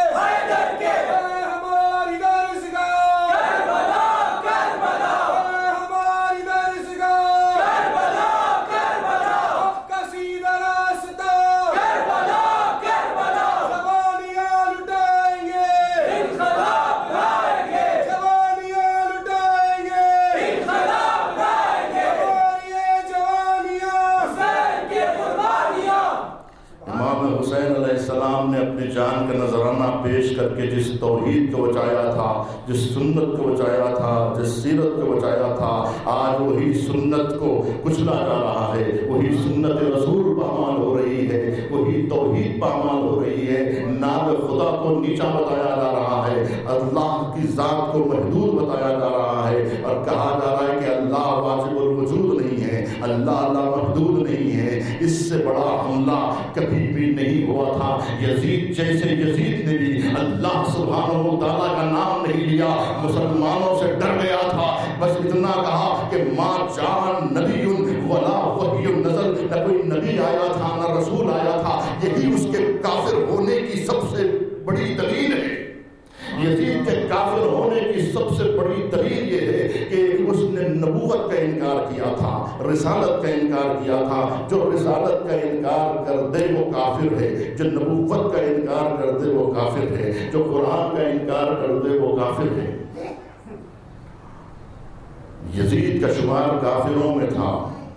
ہماری درسگاہ کربلا، کربلا، ہماری درسگاہ کربلا، کربلا، حق کا سیدھا راستہ کربلا، کربلا، جوانیاں لٹائیں گے، انقلاب لائیں گے، جوانیاں لٹائیں گے، انقلاب لائیں گے، ہماری جوانیاں حسین کی قربانیاں. امام حسین علیہ السلام نے اپنی جان کا نذرانہ پیش کر کے جس توحید کو بچایا تھا، جس سنت کو بچایا تھا، جس سیرت کو بچایا تھا، آج وہی سنت کو کچلا جا رہا ہے. وہی سنت رسول پامال ہو رہی ہے، وہی توحید پامال ہو رہی ہے. نام خدا کو نیچا بتایا جا رہا ہے، اللہ کی ذات کو محدود بتایا جا رہا ہے اور کہا جا رہا ہے کہ اللہ واجب الوجود نہیں ہے، اللہ محدود نہیں ہے. اس سے بڑا حملہ کبھی بھی نہیں ہوا تھا. یزید جیسے یزید نے بھی اللہ سبحانہ و تعالیٰ کا نام نہیں لیا, مسلمانوں سے ڈر گیا تھا. بس اتنا کہا کہ ما جاء نبی ولا وحی نزل, نہ کوئی نبی آیا تھا نہ رسول آیا تھا. یہی اس کے کافر ہونے کی سب سے بڑی دلیل ہے. یزید کے کافر ہونے کی سب سے بڑی دلیل یہ ہے کہ اس نے نبوت کا انکار کیا تھا, رسالت کا انکار کیا تھا. جو رسالت کا انکار کر دے وہ کافر ہے, جو نبوت کا انکار کر دے وہ کافر ہے, جو قرآن کا انکار کر دے وہ کافر ہے. یزید کا شمار کافروں میں تھا,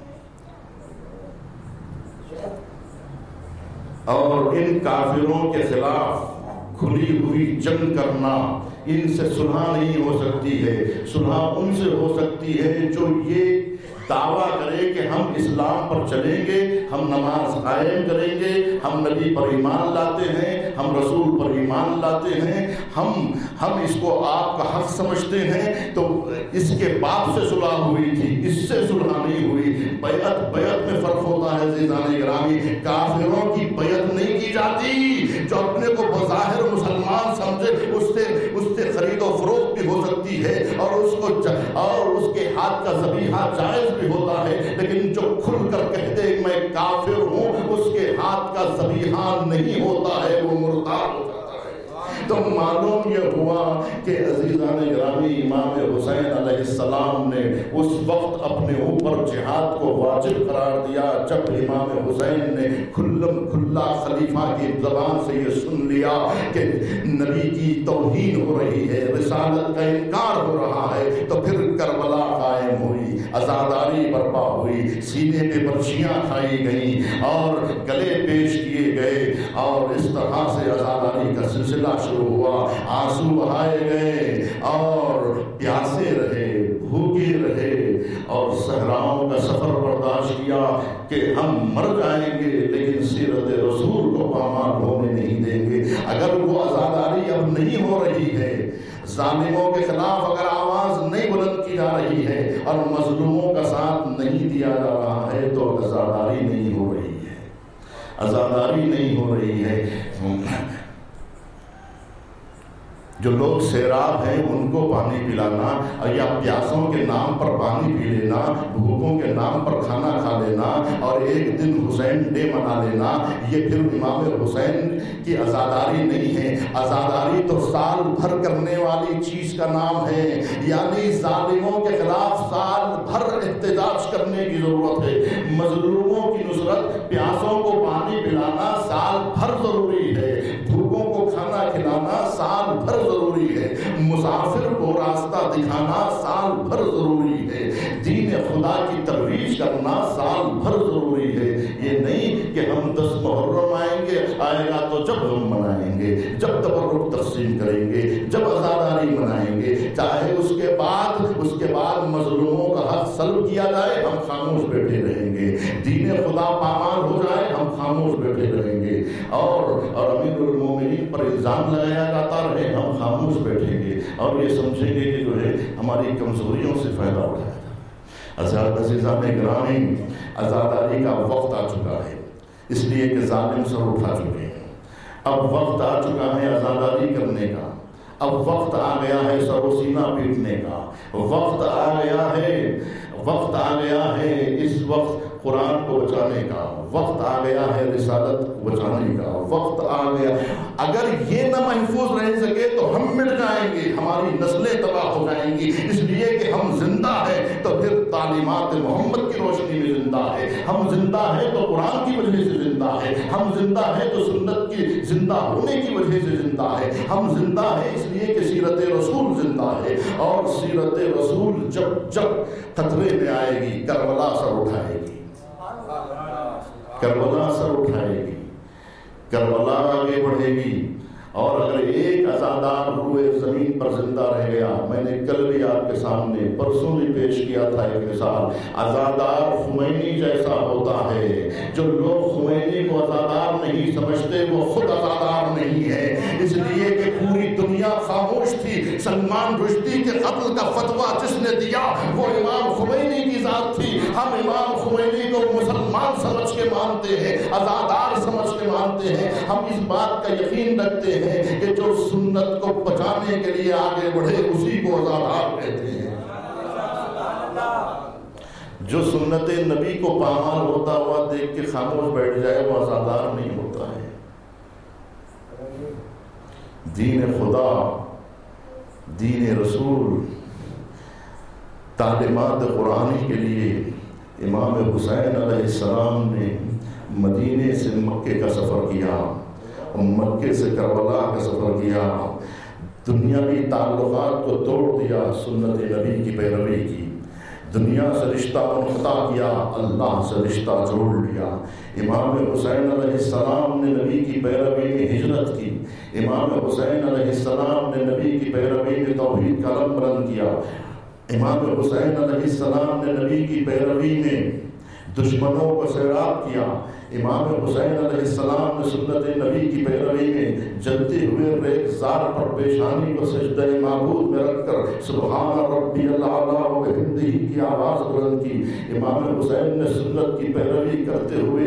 اور ان کافروں کے خلاف کھلی ہوئی جنگ کرنا, ان سے صلح نہیں ہو سکتی ہے. صلح ان سے ہو سکتی ہے جو یہ دعویٰ کرے کہ ہم اسلام پر چلیں گے, ہم نماز قائم کریں گے, ہم نبی پر ایمان لاتے ہیں, ہم رسول پر ایمان لاتے ہیں, ہم اس کو آپ کا حق سمجھتے ہیں. تو اس کے باپ سے صلح ہوئی تھی, اس سے صلح نہیں ہوئی. بیعت میں فرق ہوتا ہے عزیزان گرامی. کافروں کی بیعت نہیں کی جاتی. جو اپنے کو بظاہر مسلمان سمجھے اس سے خرید و فروخت بھی ہو سکتی ہے, اور اس کے ہاتھ کا ذبیحہ جائز بھی ہوتا ہے, لیکن جو کھل کر کہہ دے میں کافر ہوں, اس کے ہاتھ کا ذبیحہ نہیں ہوتا ہے, وہ مرتد ہوتا ہے. تو معلوم یہ ہوا کہ عزیزان گرامی امام حسین علیہ السلام نے اس وقت اپنے اوپر جہاد کو واجب قرار دیا جب امام حسین نے کھلم کھلا خلیفہ کی زبان سے یہ سن لیا کہ نبی کی توہین ہو رہی ہے, رسالت کا انکار ہو رہا ہے. تو پھر کربلا قائم ہوئی, عزاداری برپا ہوئی, سینے پہ برچیاں کھائی گئیں اور گلے پیش کیے گئے, اور اس طرح سے عزاداری کا سلسلہ شروع ہوا. آنسو بہائے گئے اور پیاسے رہے, بھوکے رہے, اور صحراؤں کا سفر برداشت کیا کہ ہم مر جائیں گے لیکن سیرت رسول کو پامال ہونے نہیں دیں گے. اگر وہ عزاداری اب نہیں ہو رہی ہے, ظالموں کے خلاف اگر آواز نہیں بلند کی جا رہی ہے اور مظلوموں کا ساتھ نہیں دیا جا رہا ہے, تو عزاداری نہیں ہو رہی ہے, عزاداری نہیں ہو رہی ہے. جو لوگ سیراب ہیں ان کو پانی پلانا, یا پیاسوں کے نام پر پانی پی لینا, بھوکوں کے نام پر کھانا کھا لینا, اور ایک دن حسین ڈے منا لینا, یہ پھر امام حسین کی عزاداری نہیں ہے. عزاداری تو سال بھر کرنے والی چیز کا نام ہے, یعنی ظالموں کے خلاف سال بھر احتجاج کرنے کی ضرورت ہے. مظلوموں کی نصرت, پیاسوں کو پانی پلانا سال بھر ضروری ہے, بھوکوں کو کھانا کھلانا سال بھر ضروری ہے, مسافر کو راستہ دکھانا سال بھر ضروری ہے, دین خدا کی ترویج کرنا سال بھر ضروری ہے. یہ نہیں کہ ہم 10 محرم آئے گا تو جب ہم منائیں گے, جب تبرک تقسیم کریں گے, جب عزاداری منائیں گے, چاہے اس کے بعد مظلوموں کا حق سلب کیا جائے, ہم خاموش بیٹھے رہیں گے. دین خدا پامال ہو جائے, ہم خاموش بیٹھے رہیں گے. اور امیر المومنین پر الزام لگایا جاتا رہے, ہم خاموش بیٹھیں گے اور یہ سمجھیں گے کہ جو ہے ہماری کمزوریوں سے فائدہ اٹھایا جائے. عزیزان گرامی, عزاداری کا وقت آ چکا ہے, اس لیے کہ ظالم سر اٹھا چکے ہیں. اب وقت آ چکا ہے عزاداری کرنے کا, اب وقت آ گیا ہے سر و سینہ پیٹنے کا, وقت آ گیا ہے اس وقت قرآن کو بچانے کا, وقت آ گیا ہے رسالت کو بچانے کا, وقت آ گیا. اگر یہ نہ محفوظ رہ سکے تو ہم مٹ جائیں گے, ہماری نسلیں تباہ ہو جائیں گی. اس لیے کہ ہم زندہ ہیں تو پھر تعلیمات محمد کی روشنی میں زندہ ہے, ہم زندہ ہیں تو قرآن کی وجہ سے زندہ ہے, ہم زندہ ہیں تو سنت کی زندہ ہونے کی وجہ سے زندہ ہے, ہم زندہ ہیں اس لیے کہ سیرت رسول زندہ ہے. اور سیرت رسول جب خطرے میں آئے گی, کربلا سر اٹھائے گی, کربلا سر اٹھائے گی, کربلا آگے بڑھے گی. اور اگر ایک عزادار روئے زمین پر زندہ رہ گیا, میں نے کل بھی آپ کے سامنے پرسوں بھی پیش کیا تھا ایک مثال, عزادار خمینی جیسا ہوتا ہے. جو لوگ خمینی کو عزادار نہیں سمجھتے وہ خود عزادار نہیں ہے, اس لیے کہ پوری دنیا خاموش تھی. سلمان رشدی کے قتل کا فتویٰ جس نے دیا وہ امام خمینی کی ذات تھی. ہم امام خمینی کو مسلمان سمجھ کے مانتے ہیں، عزادار سمجھ کے مانتے ہیں۔ ہم اس بات کا یقین رکھتے ہیں کہ جو سنت کو بچانے کے لیے آگے بڑھے اسی کو عزادار کہتے ہیں۔ جو سنت نبی کو پامال ہوتا ہوا دیکھ کے خاموش بیٹھ جائے وہ عزادار نہیں ہوتا ہے۔ دین خدا، دین رسول، تعلیمات قرآنی کے لیے امام حسین علیہ السلام نے مدینے سے مکے کا سفر کیا اور مکے سے کربلا کا سفر کیا، دنیاوی تعلقات کو توڑ دیا، سنت نبی کی پیروی کی، دنیا سے رشتہ منقطع کیا، اللہ سے رشتہ جوڑ لیا۔ امام حسین علیہ السلام نے نبی کی پیروی میں ہجرت کی، امام حسین علیہ السلام نے نبی کی پیروی میں توحید کا علم بلند کیا، امام حسین علیہ السلام نے نبی کی پیروی میں دشمنوں کو سیراب کیا، امام حسین علیہ السلام نے سنت نبی کی پیروی میں جلتے ہوئے ریگزار پر پیشانی کو سجدہ معبود میں رکھ کر سبحان ربی الاعلیٰ و بحمدہ کی آواز بلند کی۔ امام حسین نے سنت کی پیروی کرتے ہوئے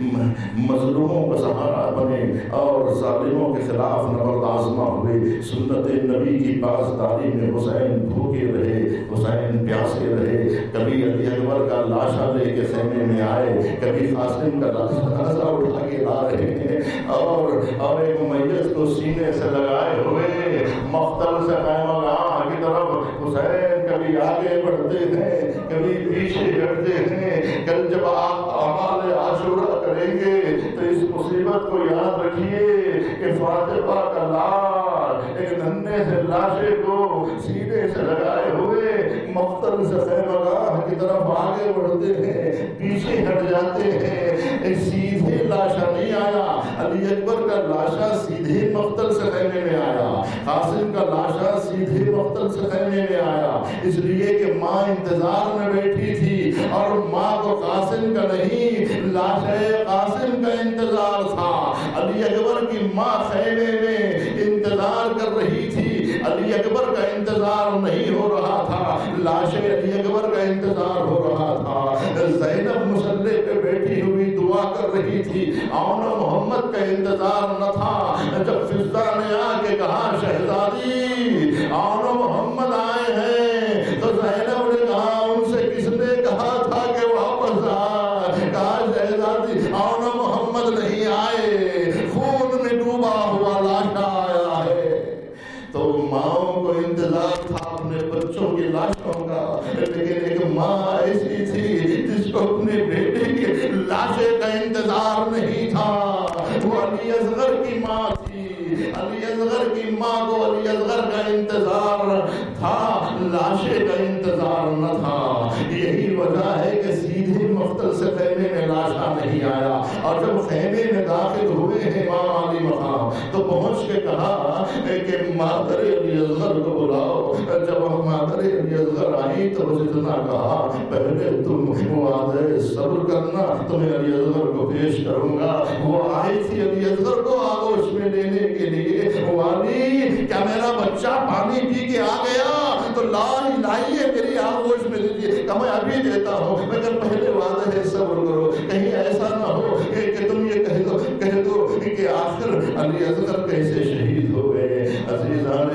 مظلوموں کا سہارا بنے اور ظالموں کے خلاف نبرد آزما ہوئے۔ سنت نبی کی پاسداری میں حسین بھوکے رہے، حسین پیاسے رہے، کبھی علی اکبر کا لاشا لے کے خیمے میں آئے، کبھی قاسم کا لاشا اٹھا کے لا رہے ہیں اور ایک میت کو سینے سے لگائے ہوئے مختل سے خیمہ گاہ کی طرف حسین کبھی آگے بڑھتے ہیں کبھی پیچھے ہٹتے ہیں۔ کل جب آپ اعمال عاشورہ کریں گے تو اس مصیبت کو یاد رکھیے کہ فاطمہ کا لال ایک ننھے سے لاشے کو سینے سے لگائے ہوئے مختل سے خیمہ گاہ کی طرف آگے بڑھتے ہیں، پیچھے ہٹ جاتے ہیں۔ سیدھے لاشا نہیں آیا، علی اکبر کا لاشا سیدھے مقتل سے خیمے میں آیا، قاسم کا لاشا سیدھے مقتل سے خیمے میں آیا، اس لیے کہ ماں انتظار میں بیٹھی تھی اور ماں کو قاسم کا نہیں لاشا قاسم کا انتظار تھا۔ علی اکبر کی ماں خیمے میں انتظار کر رہی تھی، علی اکبر کا انتظار نہیں ہو رہا تھا، لاش علی اکبر کا انتظار ہو رہا تھا۔ زینب مصلی پہ بیٹھی ہوئی دعا کر رہی تھی، آن محمد کا انتظار نہ تھا۔ جب فضہ نے آ کے کہا شہزادی آن محمد آئے ہیں تو زینب نے کہا ان سے کس نے کہا تھا کہ واپس آ؟ کہا شہزادی آن محمد نہیں آئے، خون میں ڈوبا ہوا لاشا آیا ہے۔ تو ماؤں کو انتظار تھا اپنے بچوں کی لاشوں کا، لیکن ایک ماں ایسی تھی جس کو اپنے بیٹے کے لاشے کا انتظار نہیں تھا، وہ علی اصغر کی ماں تھی۔ علی اصغر کی ماں کو علی اصغر کا انتظار تھا، لاشے کا انتظار نہ تھا۔ یہی وجہ ہے کہ سیدھے مقتل سے خیمے میں لاشا نہیں آیا، اور جب خیمے میں داخل ہوئے ہیں امام علی مقام تو پہنچ کے کہا کہ مادر علی اصغر کو بلاؤ۔ جب مادر علی اصغر آئی تو اس نے کہا پہلے تم وعدہ صبر کرنا، تمہیں علی اصغر کو پیش کروں گا۔ وہ آئی تھی علی اصغر کو آغوش میں لینے کے لیے، والی کیا میرا بچہ پانی پی کے آ گیا تو لائیے میری آغوش میں دیجیے، کہ میں ابھی دیتا ہوں، مگر پہلے وعدہ صبر کرو، کہیں ایسا نہ ہو کہ تم یہ کہہ دو کہ آخر علی اصغر کیسے شہید ہو گئے۔ عزیزان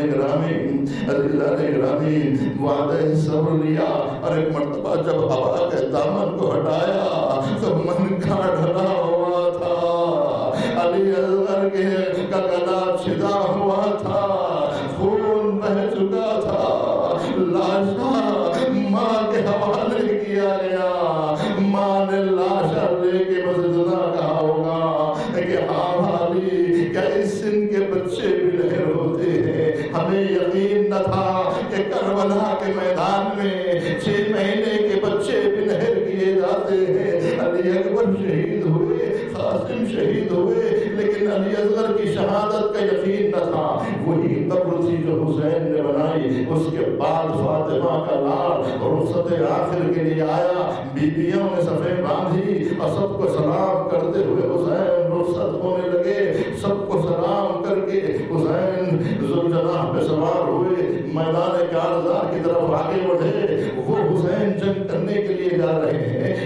گرامی وعدہ صبر لیا، اور ایک مرتبہ جب ہوا کے دامن کو ہٹایا تو من کا ڈھلا ہوا تھا، علی اصغر کا گلا چھدا ہوا تھا، خون بہہ چکا تھا، لاشا ماں کے حوالے کیا گیا۔ ماں نے لاشا لے کے بس اتنا کہا ہوگا کہ ہاں بھالی کیا اس سن کے بچے بھی نہر ہوتے ہیں؟ ہمیں یقین نہ تھا کہ کربلا کے میدان میں 6 مہینے کے بچے بھی نہر کیے جاتے ہیں۔ علی اکبر شہید ہوئے، قاسم شہید ہوئے، لیکن علی اصغر کی شہادت کا یقین نہ تھا۔ وہی قبر تھی جو حسین نے بنائی، اس کے بعد فاطمہ کا لال رخصت آخر کے لیے آیا، بیویوں نے صفیں باندھی اور سب کو سلام کرتے ہوئے حسین رخصت ہونے لگے۔ سب کو سلام کر کے حسین ذوالجناح پہ سوار ہوئے، میدان کارزار کی طرف آگے بڑھے۔ وہ حسین جنگ کرنے کے لیے جا رہے ہیں،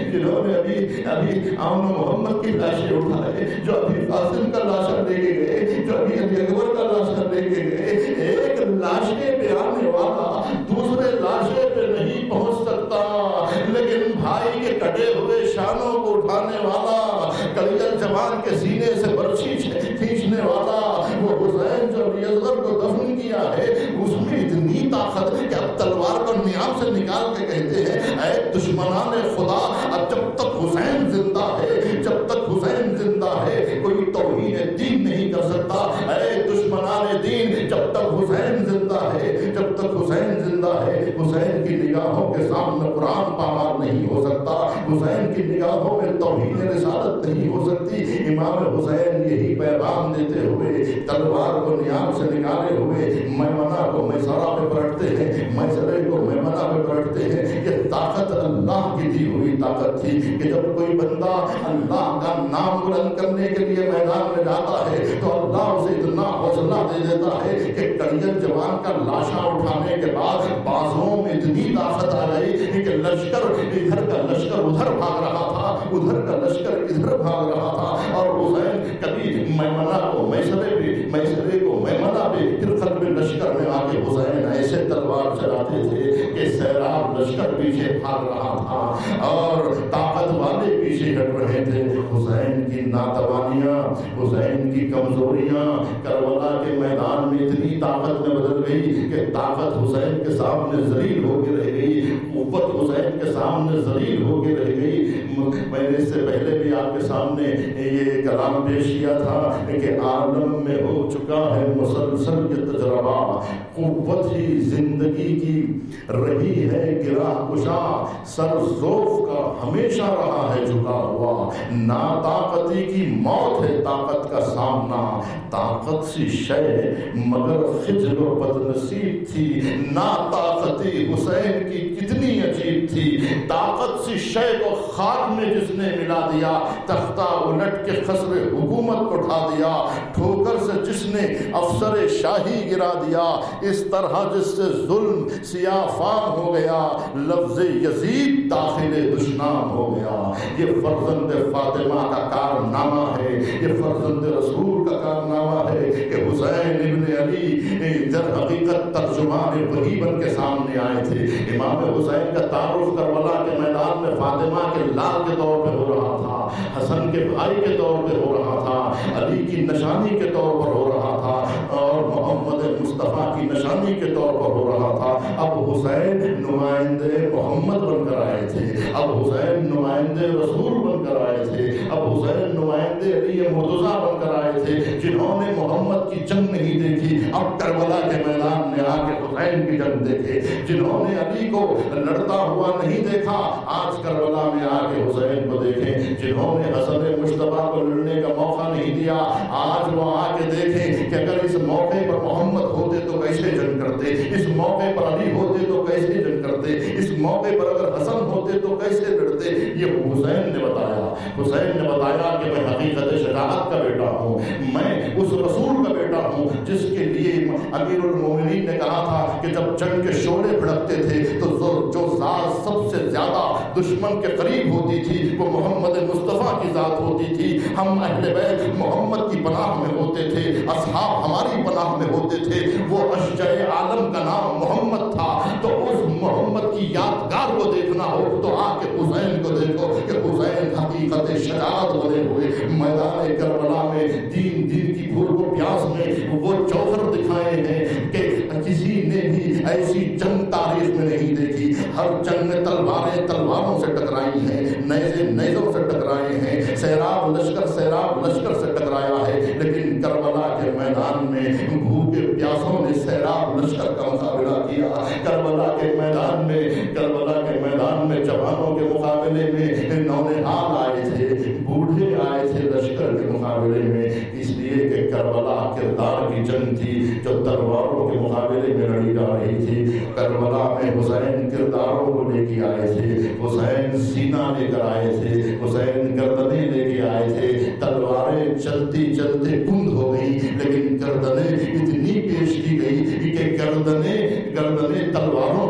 جنہوں نے ابھی آمن محمد کی لاشیں اٹھائے، جو ابھی قاسم کا لاشا لے کے گئے، جو ابھی اکبر کا لاشا لے کے گئے. ایک لاشے پہ آنے والا دوسرے لاشے پہ نہیں پہنچ سکتا، لیکن بھائی کے کٹے ہوئے شانوں کو اٹھانے والا، کلیجر جوان کے سینے سے برچھی کھینچنے والا وہ حسین جو علی اصغر کو دفن کیا ہے، اس میں اتنی طاقت کہ اب تلوار کو نیام سے نکال کے کہتے ہیں اے دشمنان خدا، اب جب تک حسین زندہ ہے، جب تک حسین زندہ ہے کوئی توہین دین نہیں کر سکتا. اے دشمنان دین، جب تک حسین زندہ ہے، جب تک حسین زندہ ہے، حسین کی نگاہوں کے سامنے قرآن پامال نہیں ہو سکتا، حسین کی نگاہوں میں توہین رسالت نہیں ہو سکتی. امام حسین یہی پیغام دیتے ہوئے تلوار کو نیام سے نکالے ہوئے میمنہ کو میسرہ پہ پلٹتے ہیں، میسرے کو میمنہ پہ پلٹتے ہیں. یہ طاقت اللہ کی دی ہوئی طاقت تھی کہ جب کوئی بندہ اللہ کا نام بلند کرنے کے لیے میدان میں جاتا ہے تو اللہ اسے اتنا حوصلہ دے دیتا ہے کہ کلیجر جوان کا لاشا اٹھانے کے بعد بازوؤں میں اتنی طاقت آ گئی کہ لشکر ادھر کا لشکر ادھر بھاگ رہا تھا، ادھر کا لشکر ادھر بھاگ رہا تھا. اور حسین کبھی میمنہ کو میسرے پہ، میسرے کو میمنہ پہ، پھر قلب لشکر میں آ کے حسین ایسے تلوار چلاتے تھے کہ سیراب لشکر پیچھے بھاگ رہا تھا اور طاقت والے پیچھے ہٹ رہے تھے. حسین کی ناتوانیاں، حسین کی کمزوریاں کربلا کے میدان میں اتنی طاقت میں بدل گئی کہ طاقت حسین کے سامنے ذلیل ہو کے رہ گئی، قوت حسین کے سامنے ذلیل ہو کے رہ گئی. میں نے اس سے پہلے بھی آپ کے سامنے یہ کلام پیش کیا تھا کہ عالم میں ہو چکا ہے مسلسل یہ تجربہ، قوت ہی زندگی کی رہی ہے گرہ کشا، سر ذوف کا ہمیشہ رہا ہے جھکا ہوا، ناطاقتی کی موت ہے طاقت کا سامنا، طاقت سی شے مگر خجل و بدنصیب تھی، ناطاقتی حسین کی کتنی عجیب تھی. طاقت سی شے کو خاک میں جس نے ملا دیا، تختہ الٹ کے خسر حکومت کو اٹھا دیا، ٹھوکر سے جس نے افسر شاہی گرا دیا، اس طرح جس سے ظلم سیاہ فام ہو گیا، لفظ یزید داخل دشنام ہو گیا. یہ فرزند فاطمہ کا کارنامہ ہے، یہ فرزند رسول کا کارنامہ ہے کہ حسین ابن علی در حقیقت ترجمان وحی بن کے سامنے آئے تھے. امام حسین کا تعارف کربلا کے میدان میں فاطمہ کے لال کے طور پہ ہو رہا تھا، حسن کے بھائی کے طور پہ ہو رہا تھا، علی کی نشانی کے طور پر ہو رہا تھا اور محمد مصطفیٰ کی نشانی کے طور پر ہو رہا تھا. اب حسین نمائندے محمد بن کر آئے تھے، اب حسین نمائندے رسول بن کر آئے تھے، اب حسین نمائندے علی مرتضیٰ بن کر آئے تھے. جنہوں نے محمد کی جنگ نہیں دیکھی اب کربلا کے میدان میں آ کے حسین کی جنگ دیکھے، جنہوں نے علی کو لڑتا ہوا نہیں دیکھا آج کربلا میں آ کے حسین کو دیکھیں، جنہوں نے حسن مصطفیٰ کو لڑنے کا موقع نہیں دیا آج وہ آ کے دیکھیں کہ اگر اس موقع پر محمد ہوتے تو کیسے جنگ کرتے، اس موقع پر علی ہوتے تو کیسے جنگ کرتے، اس موقع پر اگر حسن ہوتے تو کیسے لڑتے. یہ حسین نے بتایا، حسین نے بتایا کہ میں حقیقت شجاعت کا بیٹا ہوں، میں اس رسول کا بیٹا ہوں جس کے لیے امیر المومنین نے کہا تھا کہ جب جنگ کے شعلے بھڑکتے تھے تو جو ذات سب سے زیادہ دشمن کے قریب ہوتی تھی وہ محمد مصطفیٰ کی ذات ہوتی تھی. ہم اہل بیت محمد کی پناہ میں ہوتے تھے، اصحاب ہماری پناہ میں ہوتے تھے. وہ اشجع عالم کا نام محمد تھا، تو اس محمد کی یادگار کو دیکھنا ہو تو آ کے حسین کو دیکھو کہ حسین حقیقت شجاعت بنے ہوئے میدان کربلا میں دین کی بھوک و پیاس میں وہ جوہر دکھائے ہیں کہ کسی نے بھی ایسی جنگ تاریخ میں نہیں دیکھی. ہر جنگ میں تلواریں تلواروں سے ٹکرائی ہیں، نیزے نیزوں سے ٹکرائے ہیں، سیراب لشکر سے ٹکرایا ہے، لیکن کربلا کے میدان میں بھوکے پیاسوں نے سیراب لشکر کا مقابلہ کیا. کربلا کے میدان میں جوانوں کے مقابلے میں نونہال آئے تھے، بوڑھے آئے تھے لشکر کے مقابلے میں، اس لیے کہ کربلا کردار کی جنگ تھی جو تلواروں کے مقابلے میں لڑی جا رہی تھی. کربلا میں حسین کرداروں کو لے کے آئے تھے، حسین سینہ لے کر آئے تھے، حسین گردنیں لے کے آئے تھے. تلواریں چلتے چلتے کند ہو گئی لیکن گردنیں اتنی پیش کی گئی کہ گردنیں تلواروں پہ غالب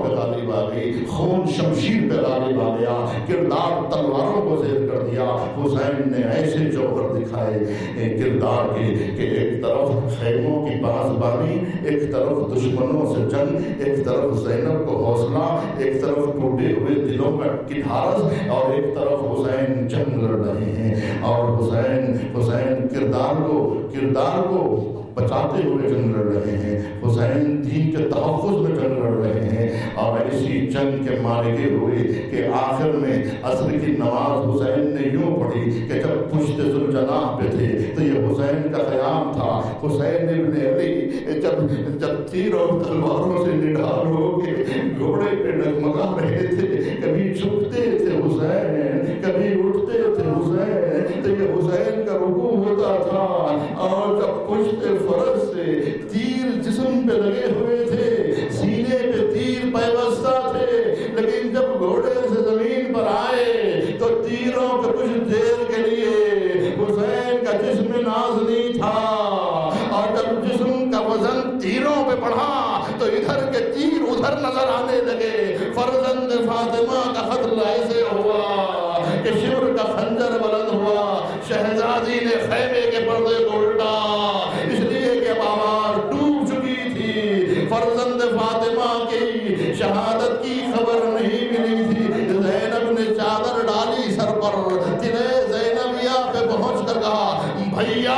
غالب آ گئی، خون شمشیر پہ غالب آ گیا، کردار تلواروں کو زیر کر دیا۔ حسین نے ایسے جوہر دکھائے کردار کے کہ ایک طرف خیموں کی پاسبانی، ایک طرف دشمنوں سے جنگ، ایک طرف زینب کو حوصلہ، ایک طرف ٹوٹے ہوئے دلوں کا کٹھارس، اور ایک طرف حسین جنگ لڑ رہے ہیں۔ اور حسین کردار کو بچاتے ہوئے جنگ لڑ رہے ہیں، حسین دین کے تحفظ میں جنگ لڑ رہے ہیں۔ اور ایسی جنگ کے مارکے ہوئے کہ آخر میں عصر کی نماز حسین نے یوں پڑھی کہ جب پشت ذوالجناح پہ تھے تو یہ حسین کا قیام تھا۔ حسین ابن علی جب تیر اور تلواروں سے نڈھال ہو کے گھوڑے پہ ڈگمگا رہے تھے، کبھی جھکتے تھے حسین، کبھی اٹھتے تھے حسین، تو یہ حسین کا رکوع ہوتا تھا۔ اور جب پشت فرض سے تیر جسم پہ لگے ہوئے تھے، سینے پہ تیر پیوستہ تھے، لیکن جب گھوڑے سے زمین پر آئے تو تیروں کے کچھ دیر کے لیے حسین کا جسم نازنی تھا۔ اور جب جسم کا وزن تیروں پہ بڑھا تو ادھر کے تیر ادھر نظر آنے لگے۔ فرزند فاطمہ کا قتل ایسے ہوا کہ شور کا خنجر بلند ہوا، شہزادی نے خیمے کے پردے کو الٹا، اس لیے کہ آواز ڈوب چکی تھی، فرزند فاطمہ کی شہادت کی خبر نہیں ملی تھی۔ زینب نے چادر ڈالی سر پر، قلعہ زینبیہ پہ پہنچ کر کہا بھیا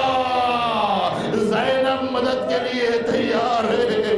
زینب مدد کے لیے تیار ہے۔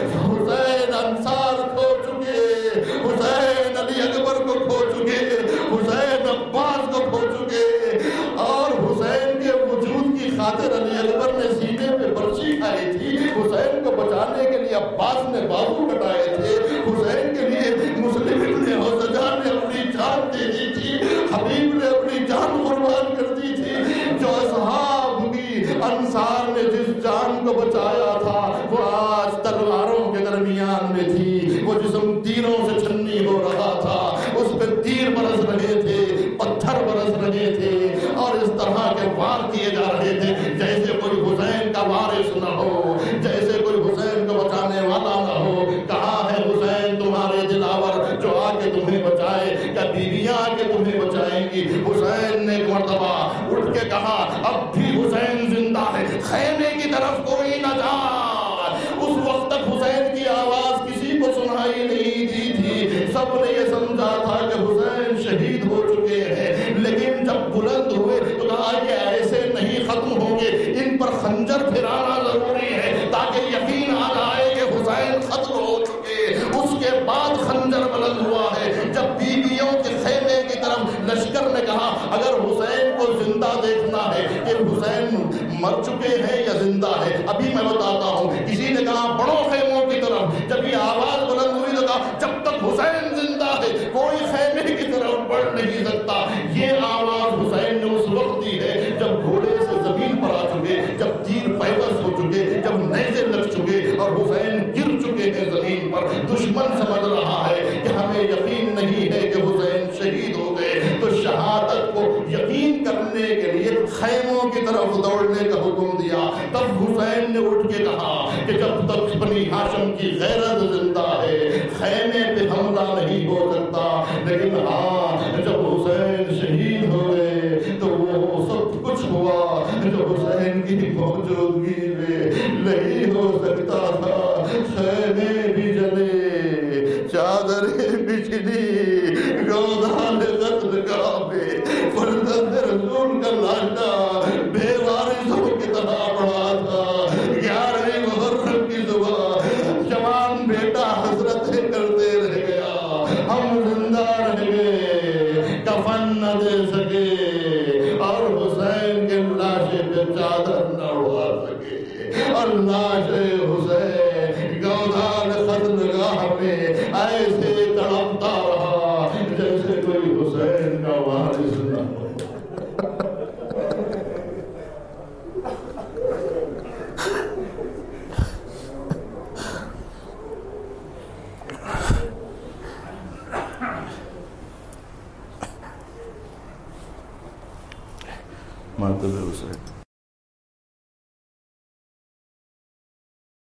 حسین انصار کھو چکے، حسین علی اکبر کو کھو چکے، حسین عباس کو کھو چکے، اور حسین کے وجود کی خاطر علی اکبر نے سینے پہ برچی کھائی تھی، حسین کو بچانے کے لیے عباس نے بازو کٹائے تھے، حسین کے لیے مسلم ابن حوزجہ نے اپنی جان دے دی تھی، حبیب نے اپنی جان قربان کر دی تھی۔ جو اصحاب کی انصار نے جس جان کو بچایا تھا وہ آج تلواروں کے درمیان میں تھی، وہ جسم تیروں سے چھنی ہو رہا تھا، اس پہ تیر برس رہے تھے، پتھر برس رہے تھے، اور اس طرح کے وار کیے جا رہے تھے جیسے کوئی حسین کا وارث نہ ہو، جیسے کوئی حسین کو بچانے والا نہ ہو۔ کہاں ہے حسین تمہارے دلاور جو آ کے تمہیں بچائے؟ کیا بیویاں آ کے تمہیں بچائیں گی؟ حسین نے ایک مرتبہ اٹھ کے کہا اب بھی حسین زندہ ہے، خیمے کی طرف کوئی نہ جائے۔ اس وقت تک حسین کی آواز کسی کو سنائی نہیں دی تھی، سب نے یہ سمجھا تھا کہ حسین شہید ہو چکے ہیں، لیکن جب بلند ہوئے تو کہا کہ ایسے نہیں ختم ہوں گے، ان پر خنجر پھرانا ضروری ہے تاکہ یقین آ جائے کہ حسین ختم ہو چکے۔ اس کے بعد خنجر بلند ہوا ہے۔ جب بیویوں کے خیمے کی طرف لشکر نے کہا اگر حسین کو زندہ دیکھنا ہے کہ حسین مر چکے ہیں یا زندہ ہے، ابھی میں بتاتا ہوں، کسی نے کہا بڑوں خیموں کی طرف، جب یہ آواز بلند ہوئی تو کہا جب تک حسین زندہ ہے کوئی خیمے کی طرف بڑھ نہیں سکتا۔ یہ آواز حسین نے اس وقت دی ہے جب گھوڑے سے زمین پر آ چکے، جب تیر پیوست ہو چکے، جب نیزے لگ چکے اور حسین گر چکے ہیں زمین پر۔ دشمن سمجھ رہا ہے کہ ہمیں یقین نہیں ہے کہ حسین شہید ہو گئے، تو شہادت کو یقین کرنے کے لیے خیموں کی طرف دوڑنے کا حکم دیا۔ تب حسین نے اٹھ کے کہا کہ جب تک بنی ہاشم کی غیرت زندہ ہے خیمے پہ حملہ نہیں ہو سکتا، لیکن ہاں جب حسین شہید ہوئے تو وہ سب کچھ ہوا جو حسین کی موجودگی میں نہیں ہو سکتا تھا۔ خیمے بھی جلے، چادریں بچھلی، گودان قتلگاہ میں فرزند رسول کا لاشا بے وارثوں کی طرح پڑا تھا۔ 11ویں محرم کی صبح جوان بیٹا حسرتیں کرتے رہ گیا، ہم زندہ رہ گئے، کفن نہ دے سکے اور حسین کے لاشے پہ چادر نہ اڑا سکے، اور لاش حسین گودان قتلگاہ میں ایسے تڑپتا رہا جیسے کوئی حسین کا وارث نہ ہو۔ ماتب حسین